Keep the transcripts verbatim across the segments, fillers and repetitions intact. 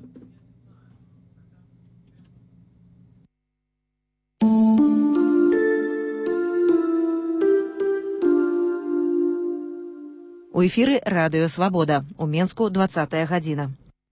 У эфіры Радыё Свабода. У Менску двадцатая гадзіна.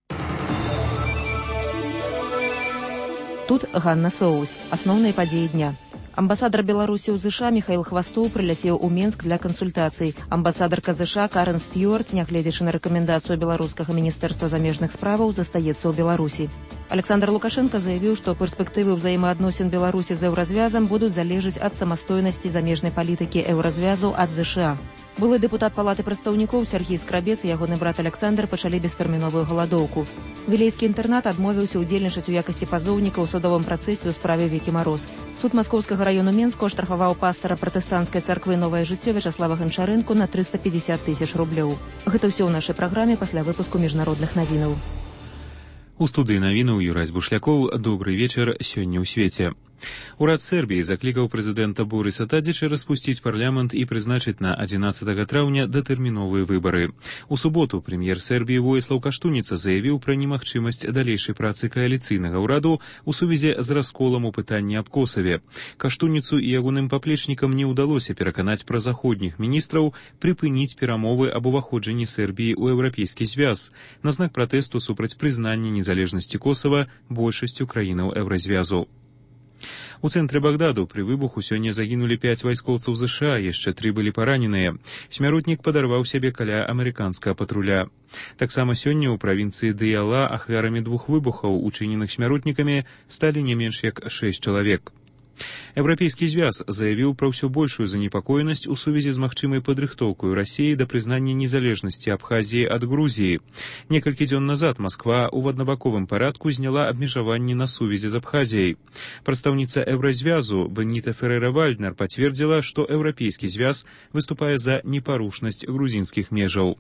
Тут Ганна Соус. Асноўныя падзеі дня. Амбасадар Беларусі ў ЗША Міхаіл Хвастоў прыляцеў у Менск для кансультацый. Амбасадарка ЗША Карен Стюарт, нягледзячы на рэкамендацыю беларускага міністэрства замежных справаў, застаецца ў Беларусі. Александр Лукашенко заявіў, што перспектывы ўзаемаадносін Беларусі з еўразвязам будуць залежаць ад самастойнасці замежнай палітыкі еўразвязу ад ЗША. Былы дэпутат Палаты прадстаўнікоў Сергій Скрабец і ягоны брат Александр пачалі бестэрміновую галадоўку. Вілейскі інтэрнат адмовіўся ўдзельнічаць у якасці пазоўніка ў судовым працэсе ў справе Вікі Мароз. Суд Маскоўскага раёну Менску аштрафаваў пастара пратэстанцкай царквы «Новае жыццё» Вячаслава Ганчарэнку на трыста пятьдесят тысяч рублёў. Гэта ўсё ў нашай праграме пасля выпуску міжнародных навінаў. У студыі навінаў Юрась Бушлякоў. Добрый вечар сёння ў свеце. Урад Сербіі заклікаў прэзідэнта Борыса Тадзіча распусціць парламент і прызначыць на адзінаццатага траўня датэрміновыя выбары. У суботу прэм'ер Сербіі Воіслаў Каштуніца заявіў пра немагчымасць далейшай працы кааліцыйнага ўраду у сувязі з расколам у пытанні аб Косаве. Каштуніцу і ягоным паплечнікам не ўдалося пераканаць пра заходніх міністраў прыпыніць перамовы аб уваходжанні Сербіі ў еўрапейскі звяз на знак пратэсту супраць прызнання незалежнасці Косава большасцю краінаў еўразвязу. У цэнтры Багдаду пры выбуху сёння загінулі пяць вайскоўцаў ЗША, яшчэ тры былі параненыя. Смяротнік падарваў сябе каля амерыканскага патруля. Таксама сёння ў правінцыі Дыяла ахвярамі двух выбухаў, учыненых смяротнікамі, сталі не менш як шэсць чалавек. Еўрапейскі звяз заявіў пра ўсё большую занепакоенасць у сувязі з магчымай падрыхтоўкай Расіі да прызнання незалежнасці Абхазіі ад Грузіі. Некалькі дзён назад Масква ў аднабаковым парадку зняла абмежаванні на сувязі з Абхазіяй. Прадстаўніца еўразвязу Беніта Ферэра-Вальднер пацвердзіла, што еўрапейскі звяз выступае за непарушнасць грузінскіх межаў.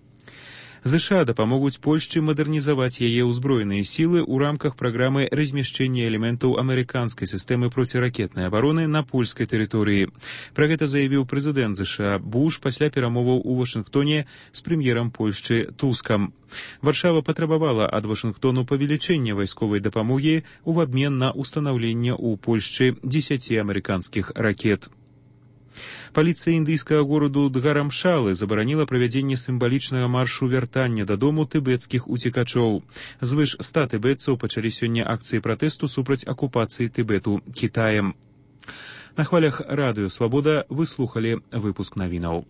ЗША дапамогуць Польшчы мадэрнізаваць яе ўзброеныя сілы ў рамках праграмы размяшчэння элементаў амерыканскай сістэмы проціракетнай абароны на польскай тэрыторыі. Пра гэта заявіў прэзідэнт ЗША Буш пасля перамоваў у Вашынгтоне з прэм'ерам Польшчы Тускам. Варшава патрабавала ад Вашынгтону павелічэння вайсковай дапамогі ў абмен на ўстанаўленне ў Польшчы дзесяці амерыканскіх ракет. Паліцыя індыйскага гораду Дгарамшалы забараніла правядзенне сімвалічнага маршу вяртання дадому тыбецкіх уцекачоў. Звыш ста тыбетцаў пачалі сёння акцыі пратэсту супраць акупацыі Тыбету Кітаем. На хвалях Радыё Свабода вы слухалі выпуск навінаў.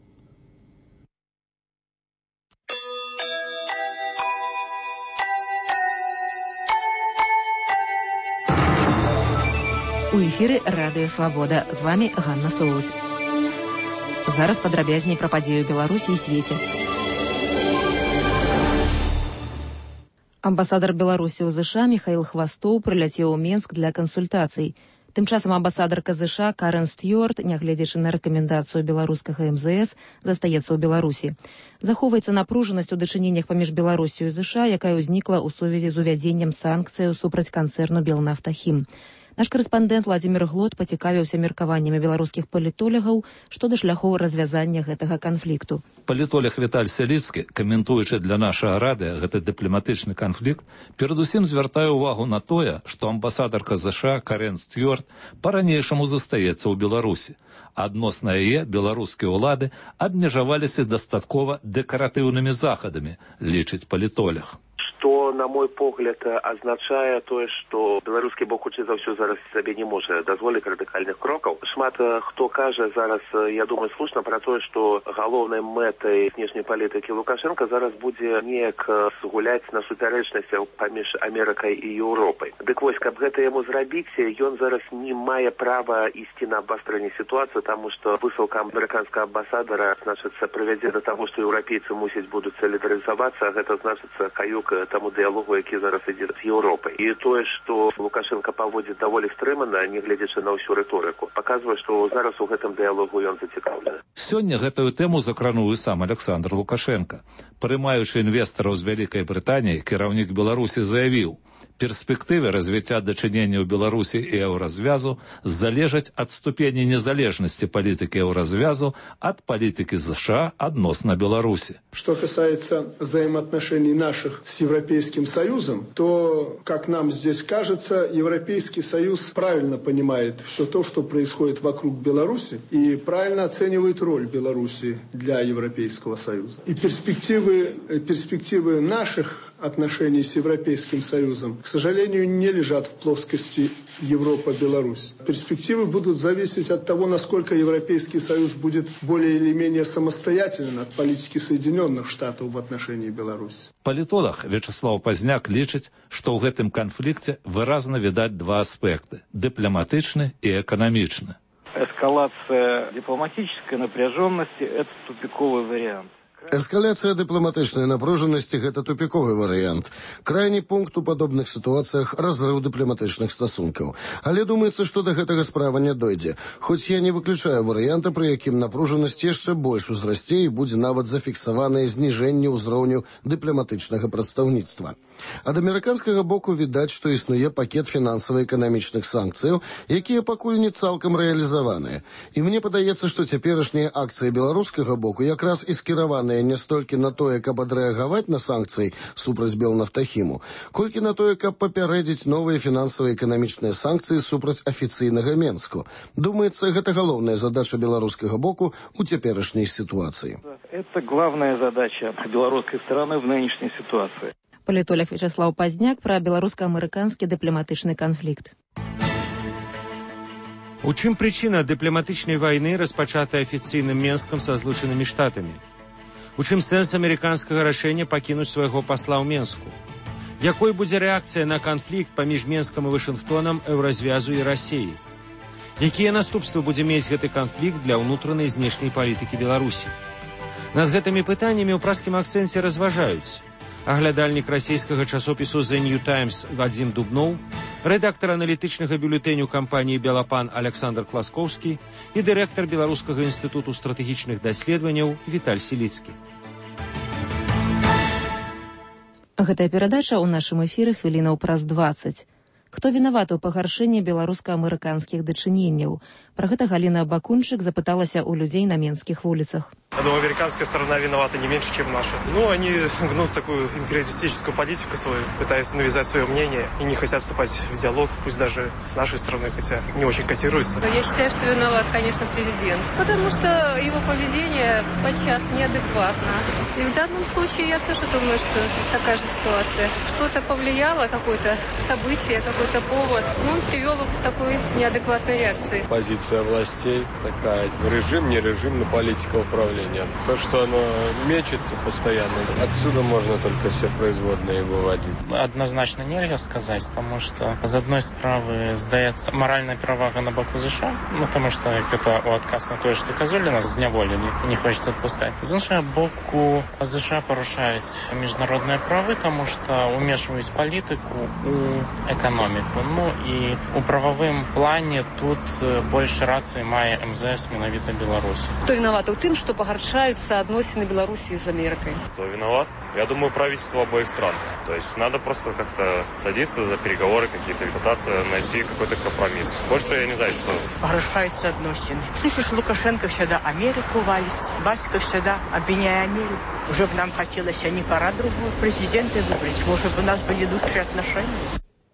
У эфіры Радыё Свабода. З вамі Ганна Соус. Зараз падрабязней пра падзею Беларусі і свеце. Амбасадар Беларусі ў ЗША Міхаіл Хвастоў прыляцеў у Менск для кансультацый. Тым часам амбасадарка ЗША Карен Стюарт, нягледзячы на рэкамендацыю беларускага эм зэ эс, застаецца ў Беларусі. Захоўваецца напружанасць у дачыненнях паміж Беларусю і ЗША, якая ўзнікла ў сувязі з увядзеннем санкцыяў супраць канцэрну «Белнафтахім». Наш корэспандэнт Владзімір Глот пацікавіўся меркаваннямі беларускіх палітолягаў штодо шляхоў развязання гэтага канфлікту. Палітолог Віталь Сяліцкі, каментуючы для нашага радыё гэты дыпламатычны канфлікт, перадусім звяртае ўвагу на тое, што амбасадарка ЗША Карен Стюарт па-ранейшаму застаецца ў Беларусі. Адносна яе беларускія ўлады абмежаваліся дастаткова дэкаратыўнымі захадамі, лічыць палітолог. Што, на мой погляд, азначае тое, што беларускі бок хутчэй за ўсё зараз сабе не можа дазволіць радыкальных крокаў. Шмат хто кажа зараз, я думаю, слушна пра тое, што галоўнай мэтай знешняй палітыкі Лукашенка зараз будзе неяк згуляць на супярэчнасцях паміж Амерыкай і Еўропай. Дык вось, каб гэта яму зрабіць, ён зараз не мае права ісці на абвастрэнне сітуацыі, таму што высылка амерыканскага амбасадара, значыцца, прывядзе да таго, што еўрапейцы мусяць будуць салідарызавацца, а гэта значыцца каюк таму дыялогу, які зараз ідзе з Еўропай. І тое, што Лукашенка паводзіць даволі стрымана, не гледзячы на ўсю рыторыку, паказвае, што зараз у гэтым дыялогу ён зацікаўлены. Сёння гэтую тэму закрануў і сам Александр Лукашенка. Прымаючы інвестараў з Вялікай Брытаніі, кіраўнік Беларусі заявіў, перспектывы развіцця дачынення ў Беларусі і еўразвязу залежаць ад ступені незалежнасці палітыкі еўразвязу ад палітыкі ЗША адносна Беларусі. Что касается взаимоотношений наших с Европейским Европейским Союзом, то, как нам здесь кажется, Европейский Союз правильно понимает все то, что происходит вокруг Беларуси, и правильно оценивает роль Беларуси для Европейского Союза. И перспективы, перспективы наших отношений с Европейским Союзом, к сожалению, не лежат в плоскости Европа-Беларусь. Перспективы будут зависеть от того, насколько Европейский Союз будет более или менее самостоятельным от политики Соединенных Штатов в отношении Беларуси. Палітолог Вячеслав Пазняк лічыць, што ў гэтым канфлікце выразна відаць два аспекты – дыпламатычны і эканамічны. Эскалация дипломатической напряженности – это тупиковый вариант. Эскаляция дыпламатычнай напружанасці – гэта тупіковы варыянт. Крайні пункт у падобных сітуацыях – разрыў дыпламатычных стасункаў. Але думаецца, што да гэтага справа не дойдзе. Хоць я не выключаю варыянта, пры якім напружанасць яшчэ больш узрасце і будзе нават зафіксаванае зніжэнне ўзроўню дыпламатычнага прадстаўніцтва. Ад амерыканскага боку відаць, што існуе пакет фінансава-эканамічных санкцыяў, якія пакуль не цалкам рэалізаваныя. І мне падаецца, што цяперашнія акцыі беларускага боку якраз і скіраваныя не столькі на тое, каб адрэагаваць на санкцыі супраць Белнафтахіму, колькі на тое, каб папярэдзіць новыя фінансава-эканамічныя санкцыі супраць афіцыйнага Менску. Думаецца, гэта галоўная задача беларускага боку у цяперашняй сітуацыі. Это главная задача белорусской стороны в нынешней ситуации. Палітолог Вячеслав Пазняк пра беларуска-амерыканскі дыпламатычны канфлікт. У чым прычына дыпламатычнай вайны, распачатай афіцыйным Менскам са Злучанымі Штатамі? У чым сэнс амерыканскага рашэння пакінуць свайго пасла ў Менску? Якой будзе рэакцыя на канфлікт паміж Менскам і Вашынгтонам, Еўразвязу і Расіяй? Якія наступствы будзе мець гэты канфлікт для ўнутранай знешняй палітыкі Беларусі? Над гэтымі пытаннямі ў праскім акцэнце разважаюць аглядальнік расійскага часопісу The New Times Вадзім Дубноў, рэдактар аналітычнага бюлетэню кампаніі «Белапан» Александр Класкоўскі і дырэктар Беларускага інстытуту стратэгічных даследаванняў Віталь Сіліцкі. Гэтая перадача ў нашым эфіры хвілінаў праз дваццаць. Хто вінаваты ў пагаршэнні беларуска-амерыканскіх дачыненняў? Пра гэта Галина Бакунчик запыталася у людей на менских вулицах. Я думаю, американская сторона виновата не меньше, чем наша. Ну, они гнут такую империалистическую политику свою, пытаются навязать свое мнение и не хотят вступать в диалог, пусть даже с нашей стороны, хотя не очень котируется. Я считаю, что виноват, конечно, президент, потому что его поведение подчас неадекватно. И в данном случае я тоже думаю, что такая же ситуация. Что-то повлияло, какое-то событие, какой-то повод, ну, он привел к такой неадекватной реакции. Позиция властей такая, режим, не режим, но политика управления. То, что оно мечется постоянно, отсюда можно только все производные выводить. Однозначно нельзя сказать, потому что з одной справы здаецца моральная перавага на боку США, ну, потому что это у отказ на тое, что Козулина зняволили, не хочется отпускать. З іншого боку, США порушаюць міжнародныя правы, потому что умешиваюць политику у экономику. Ну и у правовым плане тут больше рации мае эм зэ эс менавіта Беларуси. Кто виноват у тым, что погоршаются относины Беларуси с Америкой? Кто виноват? Я думаю, правительство обоих стран. То есть надо просто как-то садиться за переговоры какие-то, пытаться найти какой-то компромисс. Больше я не знаю, что. Погоршаются относины. Слышишь, Лукашенко всегда Америку валит, Басиков всегда обвиняя Америку. Уже бы нам хотелось, а не пора другого президента выбрать. Может, бы у нас были лучшие отношения.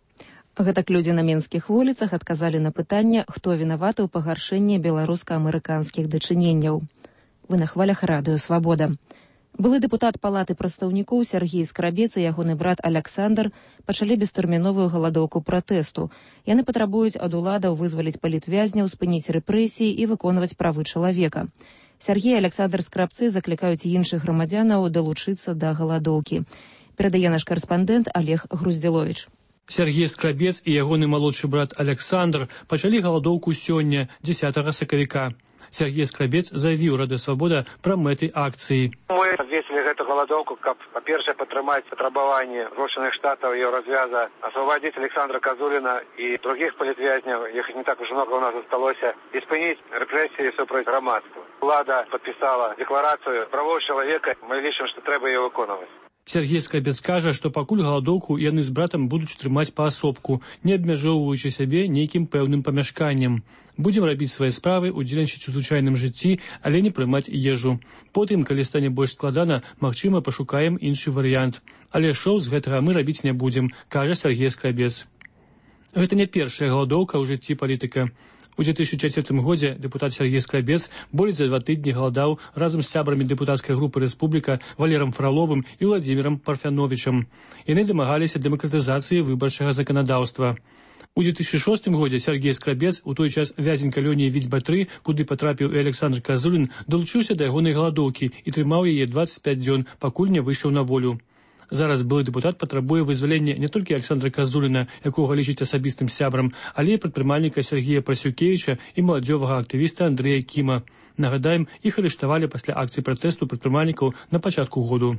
Гэтак людзі на менскіх вуліцах адказалі на пытанне, хто вінаваты ў пагаршэнні беларуска-амерыканскіх дачыненняў. Вы на хвалях радыё «Свабода». Былы дэпутат палаты прадстаўнікоў Сергей Скрабец і ягоны брат Александр пачалі бестэрміновую галадоўку пратэсту. Яны патрабуюць ад уладаў вызваліць палітвязняў, спыніць рэпрэсіі і выконваць правы чалавека. Сергей і Александр Скрабцы заклікаюць іншых грамадзянаў далучыцца да галадоўкі. Перадае наш карэспандэнт Олег Груздзіловіч. Сергей Скрабец і ягоны малодшы брат Александр пачалі галадоўку сёння, дзесятага сакавіка. Сергей Скрабец заявіў Радыё «Свабода» пра мэты акцыі. Мы абвесілі гэту галадоўку, каб, па-першае, падтрымаць патрабаванні Злучаных Штатаў і Еўразвяза, асвабодзіць Александра Козулина і других палітвязняў, іх не так уж много у нас засталося, і спыніць рэпрэсіі супраць грамадства. Улада падпісала дэкларацыю правоў чалавека, мы лічым, што трэба яе выконваць. Сергей Скрабец кажа, што пакуль галадоўку яны з братам будуць трымаць паасобку, не абмяжоўваючы сябе нейкім пэўным памяшканнем. Будзем рабіць свае справы, удзельнічаць у звычайным жыцці, але не прымаць ежу. Потым, калі стане больш складана, магчыма, пашукаем іншы варыянт. Але шоу з гэтага мы рабіць не будзем, кажа Сергей Скрабец. Гэта не першая галадоўка ў жыцці палітыка. У две тысячи четвёртым годзе депутат Сергей Скрабец болей за два тыдні галадаў разам з сябрамі дэпутацкай групы «Рэспубліка» Валерам Фроловым і Владзімірам Парфяновічам. Яны дамагаліся дэмакратызацыі выбарчага заканадаўства. У две тысячи шостым годзе Сергей Скрабец, у той час вязень калоніі Віцьба тры, куды патрапіў і Александр Казулін, далучыўся да ягонай галадоўкі і трымаў яе дваццаць пяць дзён, пакуль не выйшаў на волю. Зараз былы дэпутат патрабуе вызвалення не толькі Александра Казуліна, якога лічыць асабістым сябрам, але і прадпрымальніка Сергея Прасюкевіча і маладзёвага актывіста Андрэя Кіма. Нагадаем, іх арыштавалі пасля акцыі пратэсту прадпрымальнікаў на пачатку году.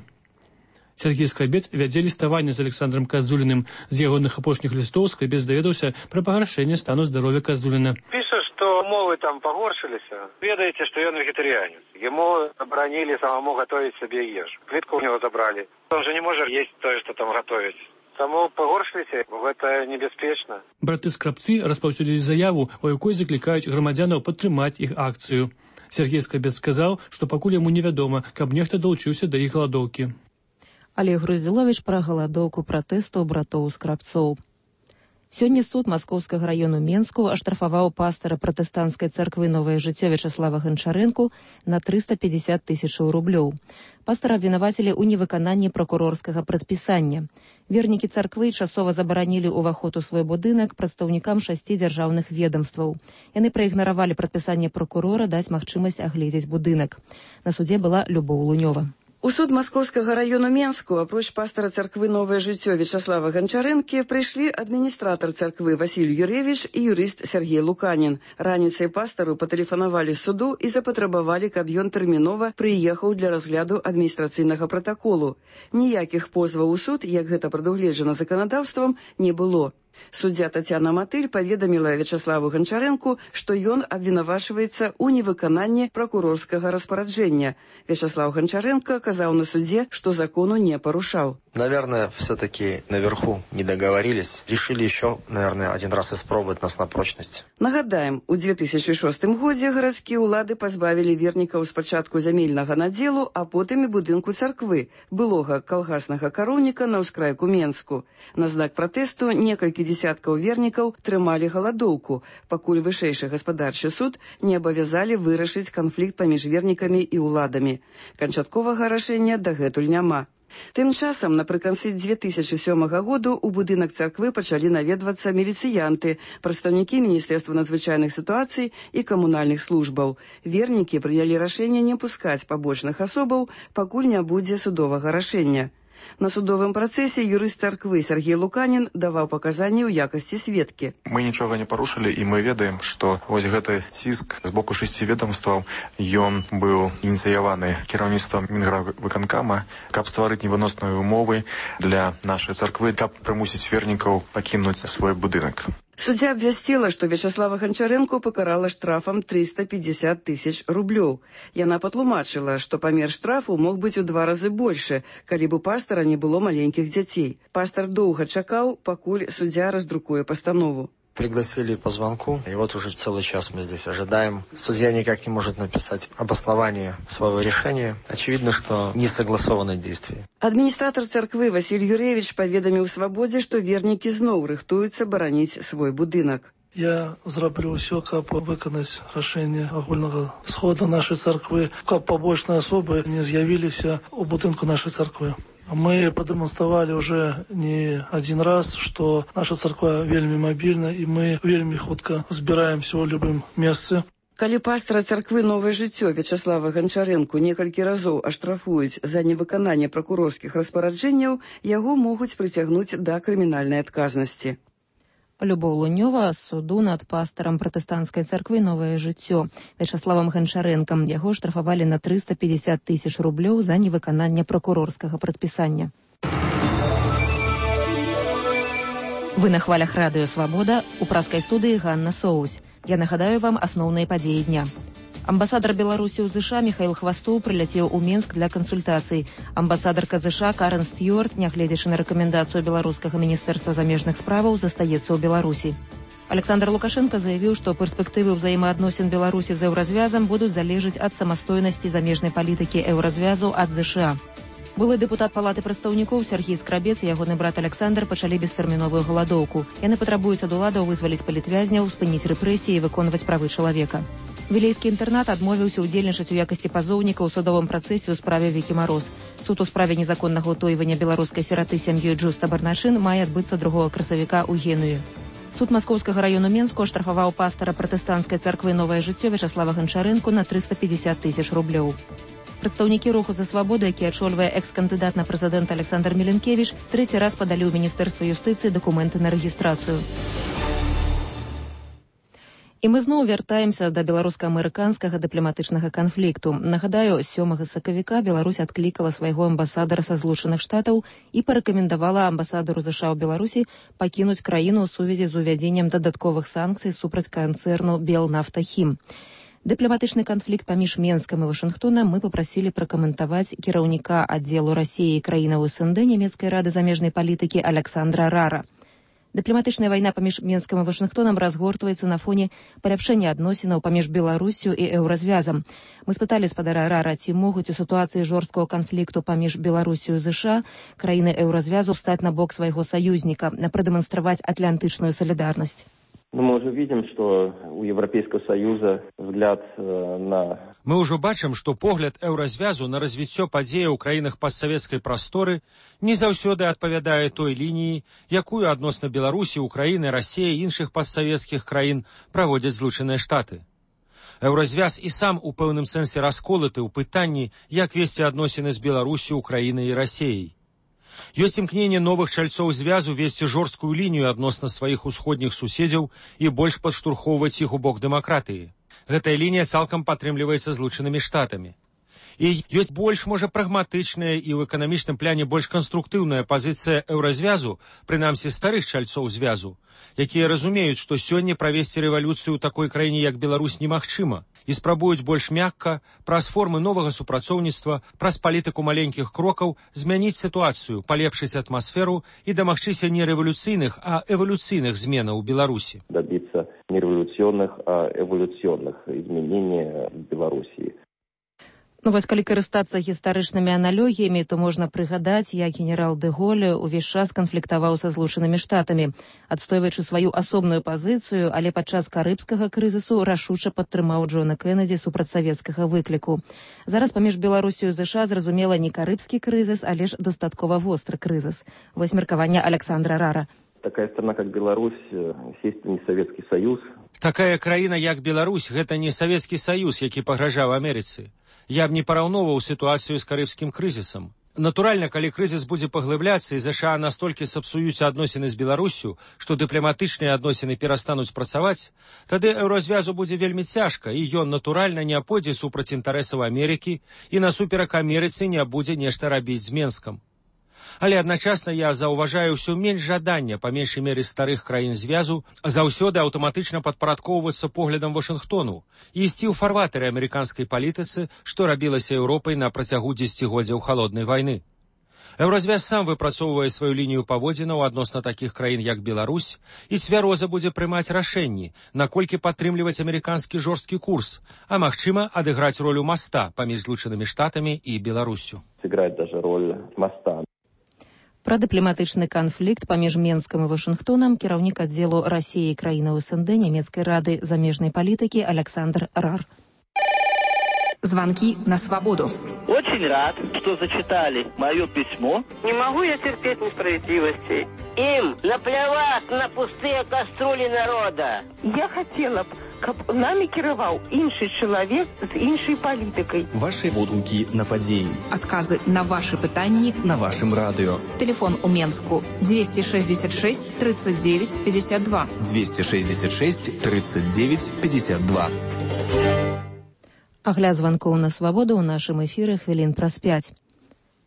Сергей Скрабец вядзе ліставанне з Александром Казуліным. З ягоных апошніх лістоў Скрабец даведаўся пра пагаршэнне стану здароўя Казуліна. Піша, што умовы там пагоршыліся. Ведаеце, што ён вегетарыянец. Ему забранили самому готовить себе ежу. Плитку у него забрали. Он же не может есть то, что там готовить. Тому пагоршыліся, гэта небяспечна. Браты Скрабцы распаўсюдзілі заяву, у якой заклікаюць грамадзянаў падтрымаць іх акцыю. Сергей Скрабец сказаў, што пакуль яму невядома, каб нехта далучыўся да іх галадоўкі. Олег Груздзіловіч пра галадоўку пратэсту братоў Скрабцоў. Сёння суд Маскоўскага раёну Менску аштрафаваў пастара пратэстанцкай царквы «Новае жыццё» Вячаслава Ганчарэнку на триста пятьдесят тысячаў рублёў. Пастара абвінавацілі ў невыкананні пракурорскага прадпісання. Вернікі царквы часова забаранілі ўваход у свой будынак прадстаўнікам шасці дзяржаўных ведомстваў. Яны праігнаравалі прадпісанне пракурора даць магчымасць агледзець будынак. На судзе была Любоў Лунёва. У суд Маскоўскага раёну Менску, апроч пастара царквы «Новае жыццё» Вячаслава Ганчарэнкі, прыйшлі адміністратар царквы Васіль Юревіч і юрыст Сергей Луканін. Раніцай пастару патэлефанавалі з суду і запатрабавалі, каб ён тэрмінова прыехаў для разгляду адміністрацыйнага пратаколу. Ніякіх позваў у суд, як гэта прадугледжана заканадаўствам, не было. Суддзя Тацяна Матыль паведаміла Вячаславу Ганчарэнку, што ён абвінавачваецца ў невыкананні пракурорскага распараджэння. Вячаслав Ганчарэнка казаў на судзе, што закону не парушаў. Наверное, все-таки наверху не договорились. Решили еще, наверное, один раз испробовать нас на прочность. Нагадаем, у две тысячи шостым годзе гарадскія ўлады пазбавілі вернікаў спачатку зямельнага надзелу, а потым і будынку царквы, былога калгаснага кароўніка на ўскрайку Менску. На знак пратэсту некалькі десяткаў вернікаў трымалі галадоўку, пакуль вышэйшы гаспадарчы суд не абавязалі вырашыць канфлікт паміж вернікамі і ўладамі. Канчатковага рашэння дагэтуль няма. Тым часам, напрыканцы две тысячи сёмага году у будынак царквы пачалі наведвацца міліцыянты, прадстаўнікі Міністэрства надзвычайных сітуацый і камунальных службаў. Вернікі прынялі рашэнне не пускаць пабочных асобаў, пакуль не будзе судовага рашэння. На судовым працэсе юрыст царквы Сергей Луканін даваў паказанні ў якасці сведкі. Мы нічога не парушылі, і мы ведаем, што вось гэты ціск з боку шасці ведомстваў, ён быў ініцыяваны кіраўніцтвам Мінградвыканкама, каб стварыць невыносную умовы для нашай царквы, каб прымусіць вернікаў пакінуць свой будынак. Суддзя абвясціла, што Вячаслава Ганчарэнку пакарала штрафам триста пятьдесят тысяч рублёў. Яна патлумачыла, што памер штрафу мог быць у два разы большы, калі б у пастара не было маленькіх дзяцей. Пастар доўга чакаў, пакуль суддзя раздрукуе пастанову. Пригласили по звонку, и вот уже целый час мы здесь ожидаем. Судья никак не может написать обоснование своего решения. Очевидно, что не согласованные действия. Администратор церквы Василь Юревич паведаміў свабодзе, што вернікі зноў рыхтуюцца бараніць свой будынак. Я зраблю ўсё, каб выканаць рашэнне агульнага схода нашай царквы, каб пабочныя асобы не з'явіліся ў будынку нашай царквы. Мы продемонстрировали уже не один раз, что наша церковь вельми мобильна, и мы вельми хутка збираемся ў любым месцы. Калі пастара царквы «Новае жыццё» Вячаслава Ганчарэнку некалькі разоў аштрафуюць за невыкананне пракурорскіх распараджэнняў, яго могуць прыцягнуць да крымінальнай адказнасці. Любоў Лунёва з суду над пастарам пратэстанцкай царквы «Новае жыццё» Вячаславам Ганчарэнкам. Яго штрафавалі на триста пятьдесят тысяч рублёў за невыкананне пракурорскага прадпісання. Вы на хвалях радыё «Свабода», у праскай студыі Ганна Соусь. Я нагадаю вам асноўныя падзеі дня. Амбасадар Беларусі ў ЗША Михаил Хвастоў прыляцеў у Менск для кансультацый. Амбасадарка ЗША Карен Стюарт, нягледзячы на рэкамендацыю беларускага міністэрства замежных справаў, застаецца ў Беларусі. Александр Лукашенко заявіў, што перспектывы ўзаемаадносін Беларусі з еўразвязам будуць залежаць ад самастойнасці замежнай палітыкі еўразвязу ад ЗША. Былы дэпутат палаты прадстаўнікоў Сергій Скрабец і ягоны брат Александр пачалі бестэрміновую галадоўку. Яны патрабуюць ад уладаў вызваліць палітвязняў, спыніць рэпрэсіі і выконваць правы чалавека. Вілейскі інтэрнат адмовіўся ўдзельнічаць у якасці пазоўніка ў судовым працэсе ў справе Вікі Мароз. Суд у справе незаконнага ўтойвання беларускай сіраты сям'ёй Джуста Барначын мае адбыцца другога красавіка ў Генуі. Суд Маскоўскага раёну Менску аштрафаваў пастара пратэстанцкай царквы «Новае жыццё» Вячаслава Ганчарэнку на трыста пятьдесят тысяч рублёў. Прадстаўнікі руху за свабоду, які ачольвае экс-кандыдат на прэзідэнта Александр Меленкевіч, трэці раз падалі ў міністэрства юстыцыі дакументы на рэгістрацыю. І мы зноў вяртаемся да беларуска-амерыканскага дыпламатычнага канфлікту. Нагадаю, сёмага сакавіка Беларусь адклікала свайго амбасадара са Злучаных Штатаў і парэкамендавала амбасадару ЗША ў Беларусі пакінуць краіну ў сувязі з увядзеннем дадатковых санкцый супраць канцэрну «Белнафтахім». Дыпламатычны канфлікт паміж Менскам і Вашынгтонам мы папрасілі пракаментаваць кіраўніка аддзелу Расіі і краінаў СНД нямецкай рады замежнай палітыкі Александра Рара. Дыпламатычная вайна паміж Менскам і Вашынгтонам разгортваецца на фоне паляпшэння адносінаў паміж Беларуссю і еўразвязам. Мы спыталі спадара Рара, ці могуць у сітуацыі жорсткага канфлікту паміж Беларуссю і ЗША краіны еўразвязу стаць на бок свайго саюзніка, прадэманстраваць атлантычную салідарнасць. Но мы уже видим, что у Европейского Союза взгляд э, на... Мы ўжо бачым, што погляд еўразвязу на развіццё падзеяў у краінах постсавецкай прасторы не заўсёды адпавядае той лініі, якую адносна Беларусі, Украіны, Расіі і іншых постсавецкіх краін праводзяць Злучаныя Штаты. Еўразвяз і сам у пэўным сэнсе расколаты ў пытанні, як весці адносіны з Беларусю, Украінай і Расіяй. Ёсць імкненне новых чальцоў звязу весці жорсткую лінію адносна сваіх усходніх суседзяў і больш падштурхоўваць іх у бок дэмакратыі. Гэтая лінія цалкам падтрымліваецца Злучанымі Штатамі. І ёсць больш, можа, прагматычная і ў эканамічным пляне больш канструктыўная пазіцыя еўразвязу, прынамсі старых чальцоў звязу, якія разумеюць, што сёння правесці рэвалюцыю ў такой краіне, як Беларусь, немагчыма, і спрабуюць больш мякка, праз формы новага супрацоўніцтва, праз палітыку маленькіх крокаў змяніць сітуацыю, палепшыць атмасферу і дамагчыся не рэвалюцыйных, а эвалюцыйных зменаў у Беларусі. Добиться не революционных, а эволюционных изменений в Беларуси. Ну, вось, калі карыстацца гістарычнымі аналогіямі, то можна прыгадаць, як генерал Дэ Голль увесь час канфліктаваў са Злучанымі Штатамі, адстойваючы сваю асобную пазіцыю, але падчас карыбскага крызісу рашуча падтрымаў Джона Кеннеді супрацьсавецкага выкліку. Зараз паміж Беларусію і ЗША, зразумела, не карыбскі крызіс, але ж дастаткова востры крызіс. Вось меркаванне Александра Рара. Такая страна, как Беларусь, есть не Советский Союз. Такая краіна, як Беларусь, гэта не Савецкі Саюз, які пагражаў Амерыцы. Я б не параўноўваў сітуацыю з карыбскім крызісам. Натуральна, калі крызіс будзе паглыбляцца і ЗША настолькі сапсуюць адносіны з Беларуссю, што дыпламатычныя адносіны перастануць працаваць, тады еўразвязу будзе вельмі цяжка, і ён, натуральна, не пойдзе супраць інтарэсаў Амерыкі і насуперак Амерыцы не будзе нешта рабіць з Менскам. Але адначасна я заўважаю ўсё менш жадання, па меншай меры старых краін звязу, заўсёды аўтаматычна падпарадкоўвацца поглядам Вашынгтону і ісці ў фарватары амерыканскай палітыцы, што рабілася Еўропай на працягу дзесяцігоддзяў халоднай вайны. Еўразвяз сам выпрацоўвае сваю лінію паводзінаў адносна такіх краін, як Беларусь, і цвяроза будзе прымаць рашэнні, наколькі падтрымліваць амерыканскі жорсткі курс, а, магчыма, адыграць ролю моста паміж Злучанымі Штатамі і Беларуссю. Сыграць даже роль моста. Пра дыпламатычны канфлікт паміж Менскам і Вашынгтонам кіраўнік аддзелу Расіі і краінаў СНД нямецкай рады замежнай палітыкі Александр Рар. Звонки на свободу. Очень рад, что зачитали мое письмо. Не могу я терпеть несправедливости. Им наплевать на пустые кастрюли народа. Я хотела б, каб нами кіраваў іншы чалавек з іншай палітыкай. Ваши водгукі на падзеі. Адказы на ваши пытанні на вашым радыё. Телефон у Менску двести шестьдесят шесть тридцать девять пятьдесят два. двести шестьдесят шесть тридцать девять пятьдесят два. Агляд званкоў на свабоду ў нашым эфіры хвілін праз пяць.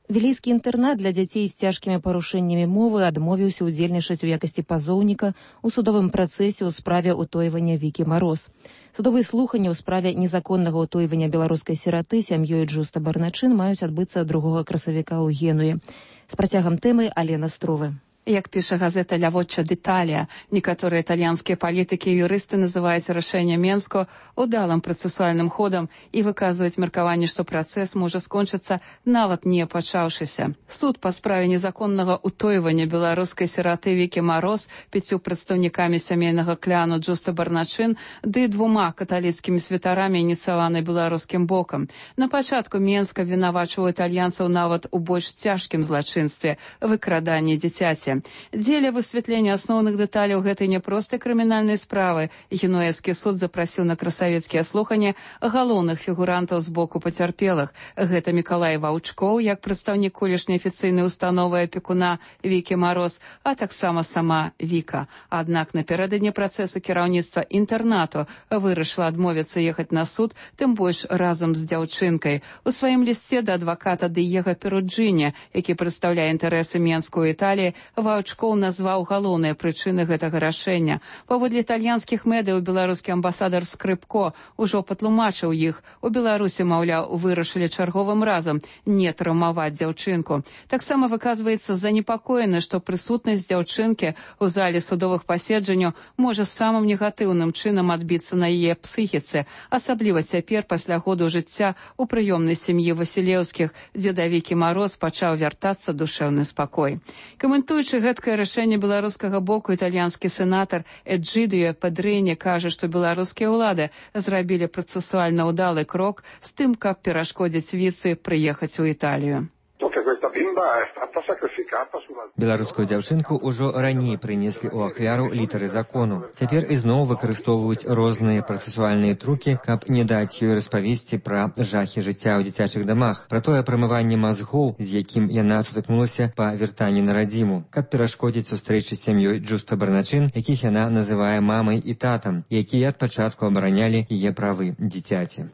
Вілейскі інтэрнат для дзяцей з цяжкімі парушэннямі мовы адмовіўся ўдзельнічаць у якасці пазоўніка ў судовым працэсе ў справе ўтойвання Вікі Мароз. Судовыя слуханні ў справе незаконнага ўтойвання беларускай сіраты сям'ёй Джуста Барначын маюць адбыцца другога красавіка ў Генуі. З працягам тэмы Алена Стровы. Як піша газета «Лявочча d'Italia», некаторыя італьянскія палітыкі і юрысты называюць рашэнне Менску удалым працэсуальным ходам і выказваюць меркаванне, што працэс можа скончыцца нават не пачаўшыся. Суд па справе незаконнага ўтойвання беларускай сіраты Вікі Мароз пяцю прадстаўнікамі сямейнага кляну Джуста Барначын ды двума каталіцкімі святарамі ініцыяваны беларускім бокам. На пачатку Менска вінавачваў італьянцаў нават у больш цяжкім злачынстве – выкраданні дзіцяці. Дзеля высвятлення асноўных дэталяў гэтай няпростай крымінальнай справы генуэзскі суд запрасіў на красавецкія слуханні галоўных фігурантаў з боку пацярпелых. Гэта Мікалай Ваўчкоў, як прадстаўнік колішняй афіцыйнай установы апекуна Вікі Мароз, а таксама сама Віка. Аднак напярэдадні працэсу кіраўніцтва інтэрнату вырашыла адмовіцца ехаць на суд, тым больш разам з дзяўчынкай. У сваім лісце да адваката Дыега Перуджыня, які прадстаўляе інтарэсы Менску ў Італіі, Ваўчкоў назваў галоўныя прычыны гэтага рашэння. Паводле італьянскіх медыяў беларускі амбасадар Скрыпко ўжо патлумачыў іх. У Беларусі, маўляў, вырашылі чарговым разам не траўмаваць дзяўчынку. Таксама выказваецца занепакоены, што прысутнасць дзяўчынкі ў зале судовых паседжанняў можа самым негатыўным чынам адбіцца на яе псіхіцы, асабліва цяпер пасля году жыцця ў прыёмнай сям'і Васілеўскіх, дзе да Вікі Мароз пачаў вяртацца душэўны спакой. Каментуючы гэткае рашэнне беларускага боку, італьянскі сенатар Эджидіо Падрыні кажа, што беларускія ўлады зрабілі працэсуальна ўдалы крок з тым, каб перашкодзіць Віцы прыехаць у Італію. Беларускую дзяўчынку ўжо раней прынеслі ў ахвяру літары закону. Цяпер ізноў выкарыстоўваюць розныя працэсуальныя трукі, каб не даць ёй распавесці пра жахі жыцця ў дзіцячых дамах, пра тое прамыванне мазгоў, з якім яна сутыкнулася па вяртанні на радзіму, каб перашкодзіць сустрэчы з сям'ёй Джуста Барначын, якіх яна называе мамай і татам, якія ад пачатку абаранялі яе правы дзіцяці.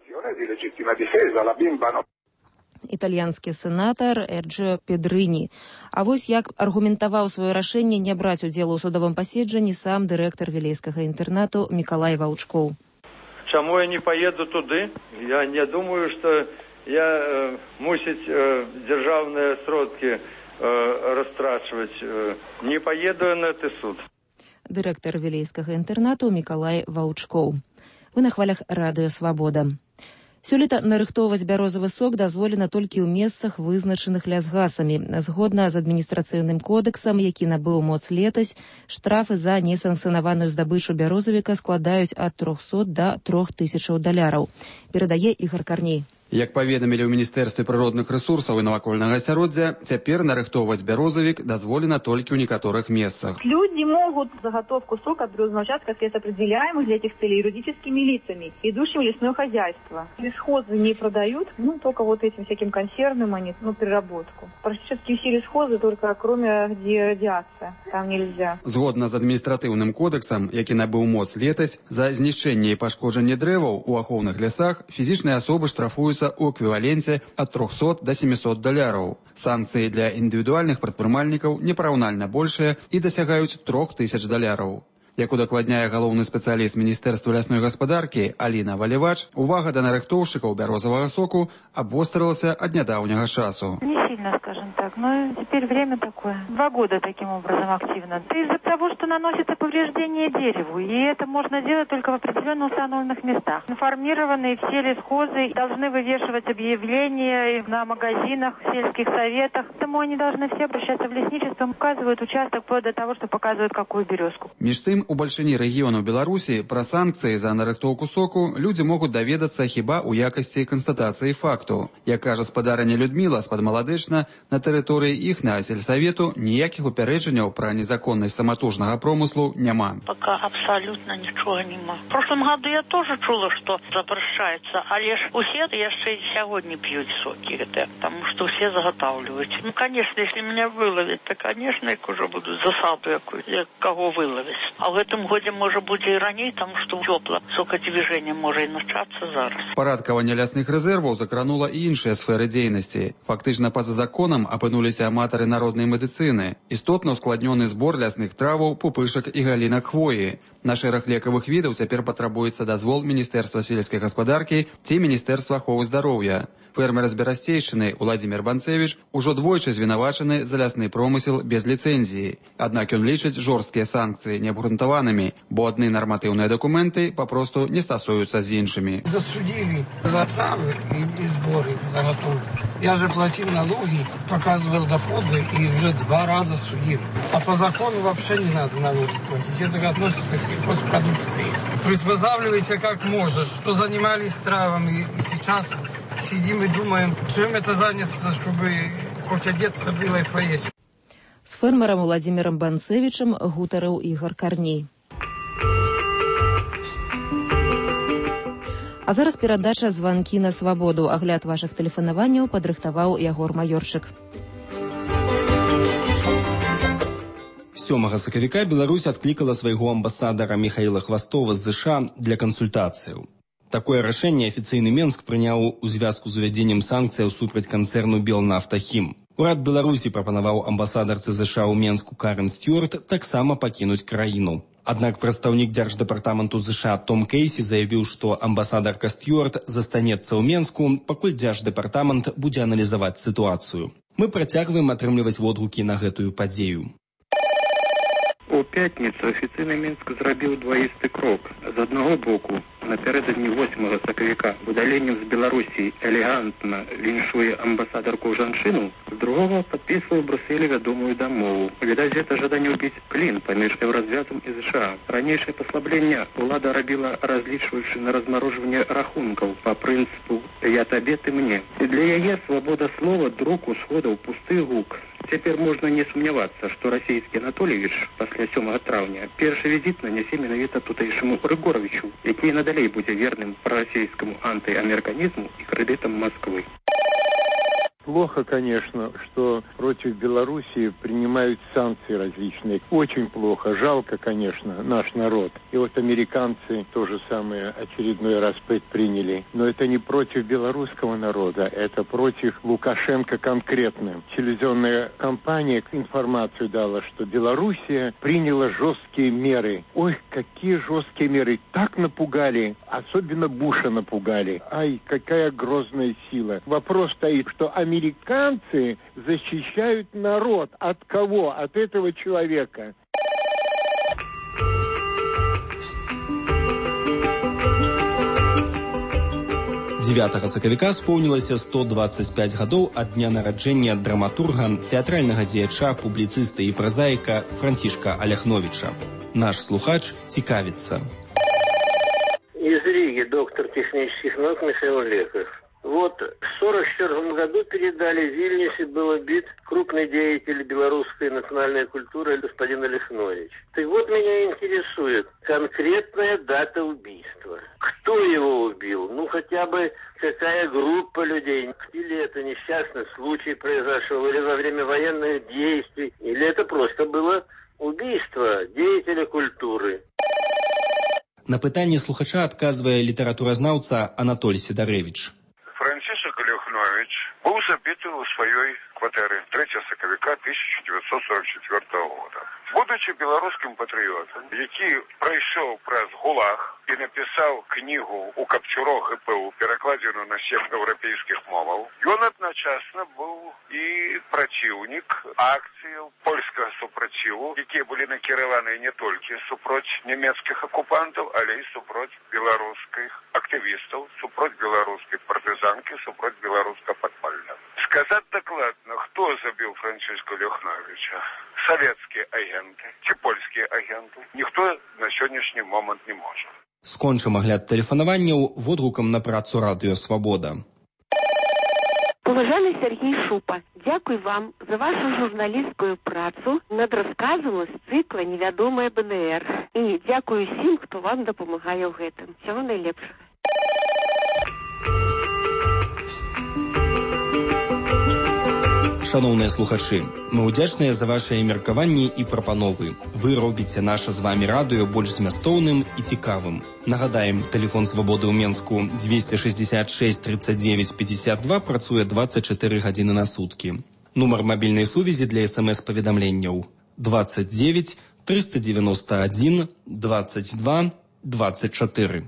Італьянскі сенатар Эрджио Педрыні. А вось як аргументаваў сваё рашэнне не браць удзелу ў судовым паседжанні сам дырэктар вілейскага інтэрнату Мікалай Ваўчкоў. Чаму я не поеду туды? Я не думаю, что я э, мусить э, державные сродки э, растрачивать. Э, не поеду я на этот суд. Дырэктар вілейскага інтэрнату Мікалай Ваўчкоў. Вы на хвалях радыё «Свабода». Сёлета нарыхтоўваць бярозавы сок дазволена толькі ў месцах, вызначаных лясгасамі. Згодна з адміністрацыйным кодэксам, які набыў моц летась, штрафы за несанкцыянаваную здабычу бярозавіка складаюць ад трохсот да трох тысячаў даляраў. Перадае Ігар Карней. Як паведамілі ў Міністэрстве прыродных рэсурсаў і навакольнага асяроддзя, цяпер нарыхтоўваць бярозавік дазволена толькі ў некаторых месцах. Люди могут заготовку сока отбрызгивать как спецопределяемых для этих целей юридическими лицами, идущим в лесное хозяйство. Лесхозы не продают, ну, только вот этим всяким консервным они, ну, переработку. Практически все лесхозы, только кроме где радиация, там нельзя. Згодна з адміністратыўным кодэксам, які набыў моц летась, за знішчэнне і пашкоджанне дрэваў у ахоўных лясах фізічныя асобы штрафуюцца у эквіваленце ад трохсот да семісот даляраў. Санкцыі для індывідуальных прадпрымальнікаў непараўнальна большыя і дасягаюць трох тысяч даляраў. Як удакладняе галоўны спецыяліст Міністэрства лясной гаспадаркі Аліна Валевач, увага да нарыхтоўшчыкаў бярозавага соку абвострылася ад нядаўняга часу. Не сильно, скажем так, но теперь время такое. Два года таким образом активно. Это из-за того, что наносится повреждение дереву, и это можно делать только в определенно установленных местах. Информированные все лесхозы должны вывешивать объявления на магазинах, в сельских советах. Поэтому они должны все обращаться в лесничество, указывают участок вплоть до того, что показывают какую березку. Між тым, у бальшыні рэгіёнаў Беларусі пра санкцыі за нарыхтоўку соку людзі могуць даведацца хіба ў якасці канстатацыі факту. Як кажа спадарыня Людміла з-пад Маладэчна, на тэрыторыі іхняга сельсавету ніякіх упярэджанняў пра незаконнасць саматужнага промыслу няма. Пока абсолютно нічога няма. В прошлом году я тоже чула, что запрещается, але ж усе яшчэ і сягоння п'юць соки гэта, потому что все заготавливают. Ну, конечно, если меня выловить, то, конечно, я уже буду засаду якую, як кого выловить. А в гэтым годзе можа будзе і раней, там што цёпла, сокадвіжэнне можа і начацца зараз. Парадкаванне лясных рэзерваў закранула і іншыя сферы дзейнасці. Фактычна па-за законам апынуліся аматары народнай медыцыны. Істотна ускладнёны збор лясных траваў, пупышак і галінак хвоі. На шэраг лекавых відаў цяпер патрабуецца дазвол Міністэрства сельскай гаспадаркі ці Міністэрства аховы здароўя. Фермер з Берасцейшчыны Уладзімір Банцевіч ужо двойчы звінавачаны за лясны промысел без ліцэнзіі. Аднак ён лічыць жорсткія санкцыі неабгрунтаванымі, бо адны нарматыўныя дакументы папросту не стасуюцца з іншымі. Засудили за травы и, и сборы заготовки. Я же платил налоги, показывал доходы и уже два раза судил. А по закону вообще не надо налоги платить. Это относится к сельхозпродукции. Приспосабливайся как можешь, что занимались травами. И сейчас сидим и думаем, чем это заняться, чтобы хоть одеться было и поесть. З фермерам Уладзімірам Банцевічам гутарыў Ігор Карней. А зараз перадача «Званкі на свабоду». Агляд вашых тэлефанаванняў падрыхтаваў Ягор Маёрчык. сёмага сакавіка Беларусь адклікала свайго амбасадара Михаила Хвастова з ЗША для кансультацыяў. Такое рашэнне афіцыйны Менск прыняў у звязку з увядзеннем санкцыяў супраць канцэрну «Белнафтахім». Урад Беларусі прапанаваў амбасадарцы ЗША ў Менску Карен Стюарт таксама пакінуць краіну. Аднак прадстаўнік дзярждэпартаменту ЗША Том Кейсі заявіў, што амбасадарка Стюарт застанецца ў Менску, пакуль дзярждэпартамент будзе аналізаваць сітуацыю. Мы працягваем атрымліваць водгукі на гэтую падзею. У пятніцу афіцыйны Мінск зрабіў дваісты крок. З аднаго боку, напярэдадні восьмага сакавіка удаленнем з Беларусі элегантна віншуе амбасадарку жанчыну, з другого падпісвае ў Брюсселі вядомую дамову. Відаць, гэта жаданне ўбіць клін паміж Еўразвязам і ЗША. Ранейшае паслабленне ўлада рабіла, разлічваючы на размарожванне рахункаў па прынцыпу «я табе, ты мне». І для яе свабода слова, друку, сходаў, пусты гук. Цяпер можна не сумнявацца, што расійскі Анатолійевіч пасля сёмага траўня першы візіт нанясе менавіта тутэйшаму Рыгоровичу, які надалей будзе верным прарасійскаму антыамерыканізму і крэдытам Москвы. Плохо, конечно, что против Белоруссии принимают санкции различные. Очень плохо. Жалко, конечно, наш народ. И вот американцы то же самое очередной раз предприняли. Но это не против белорусского народа, это против Лукашенко конкретно. Телевизионная компания информацию дала, что Белоруссия приняла жесткие меры. Ой, какие жесткие меры. Так напугали. Особенно Буша напугали. Ай, какая грозная сила. Вопрос стоит, что американцы защищают народ. От кого? От этого человека. дзевятага сакавіка споўнілася сто дваццаць пяць гадоў ад дня нараджэння драматурга, тэатральнага дзеяча, публіцыста і празаіка Францішка Аляхновіча. Наш слухач цікавіцца. Из Риги доктор технических наук Михаил Леков. Вот в сорок четвёртом году передали в Вильнюсе был убит крупный деятель белорусской национальной культуры господин Аляхнович. Так вот меня интересует конкретная дата убийства. Кто его убил? Ну хотя бы какая группа людей? Или это несчастный случай произошел, или во время военных действий, или это просто было убийство деятеля культуры. На пытанне слухача адказвае літаратуразнаўца Анатоль Сідарэвіч. Францішак Аляхнович быў забіты ў сваёй кватэры трэцяга сакавіка тысяча девятьсот сорок четвёртого года. Будучи беларускім патрыётам, які прайшоў праз ГУЛАГ і напісаў кнігу у капцюро ГПУ, перакладзеную на сем еўрапейскіх моваў, ён адначасна быў і праціўнік акцыяў польскага супраціву, якія былі накіраваны не толькі супроць нямецкіх акупантаў, але і супроць беларускіх актывістаў, супроць беларускай партызанкі, супроць беларускага падпальня. Сказаць дакладна, хто забіў Францішка Аляхновіча? Савецкія агенты ці польскія агенты? Ніхто на сённяшні момант не можа. Скончым агляд тэлефанаванняў водгукам на працу радыё «Свабода». Уважаемый Сергей Шупа, дякую вам за вашу журналістскую працу над расказам з цыкла «Невядомая БНР». І дякую всім, хто вам дапамагае ў гэтым. Всего найлепшага. Шановныя слухачы, мы ўдзячныя за вашыя меркаванні і прапановы. Вы робіце наша з вамі радыё больш змястоўным і цікавым. Нагадаем, тэлефон Свабоды ў Менску двести шестьдесят шесть тридцать девять пятьдесят два працуе двадцать четыре гадзіны на суткі. Нумар мабільнай сувязі для смс-паведамленняў двадцать девять триста девяносто один двадцать два двадцать четыре.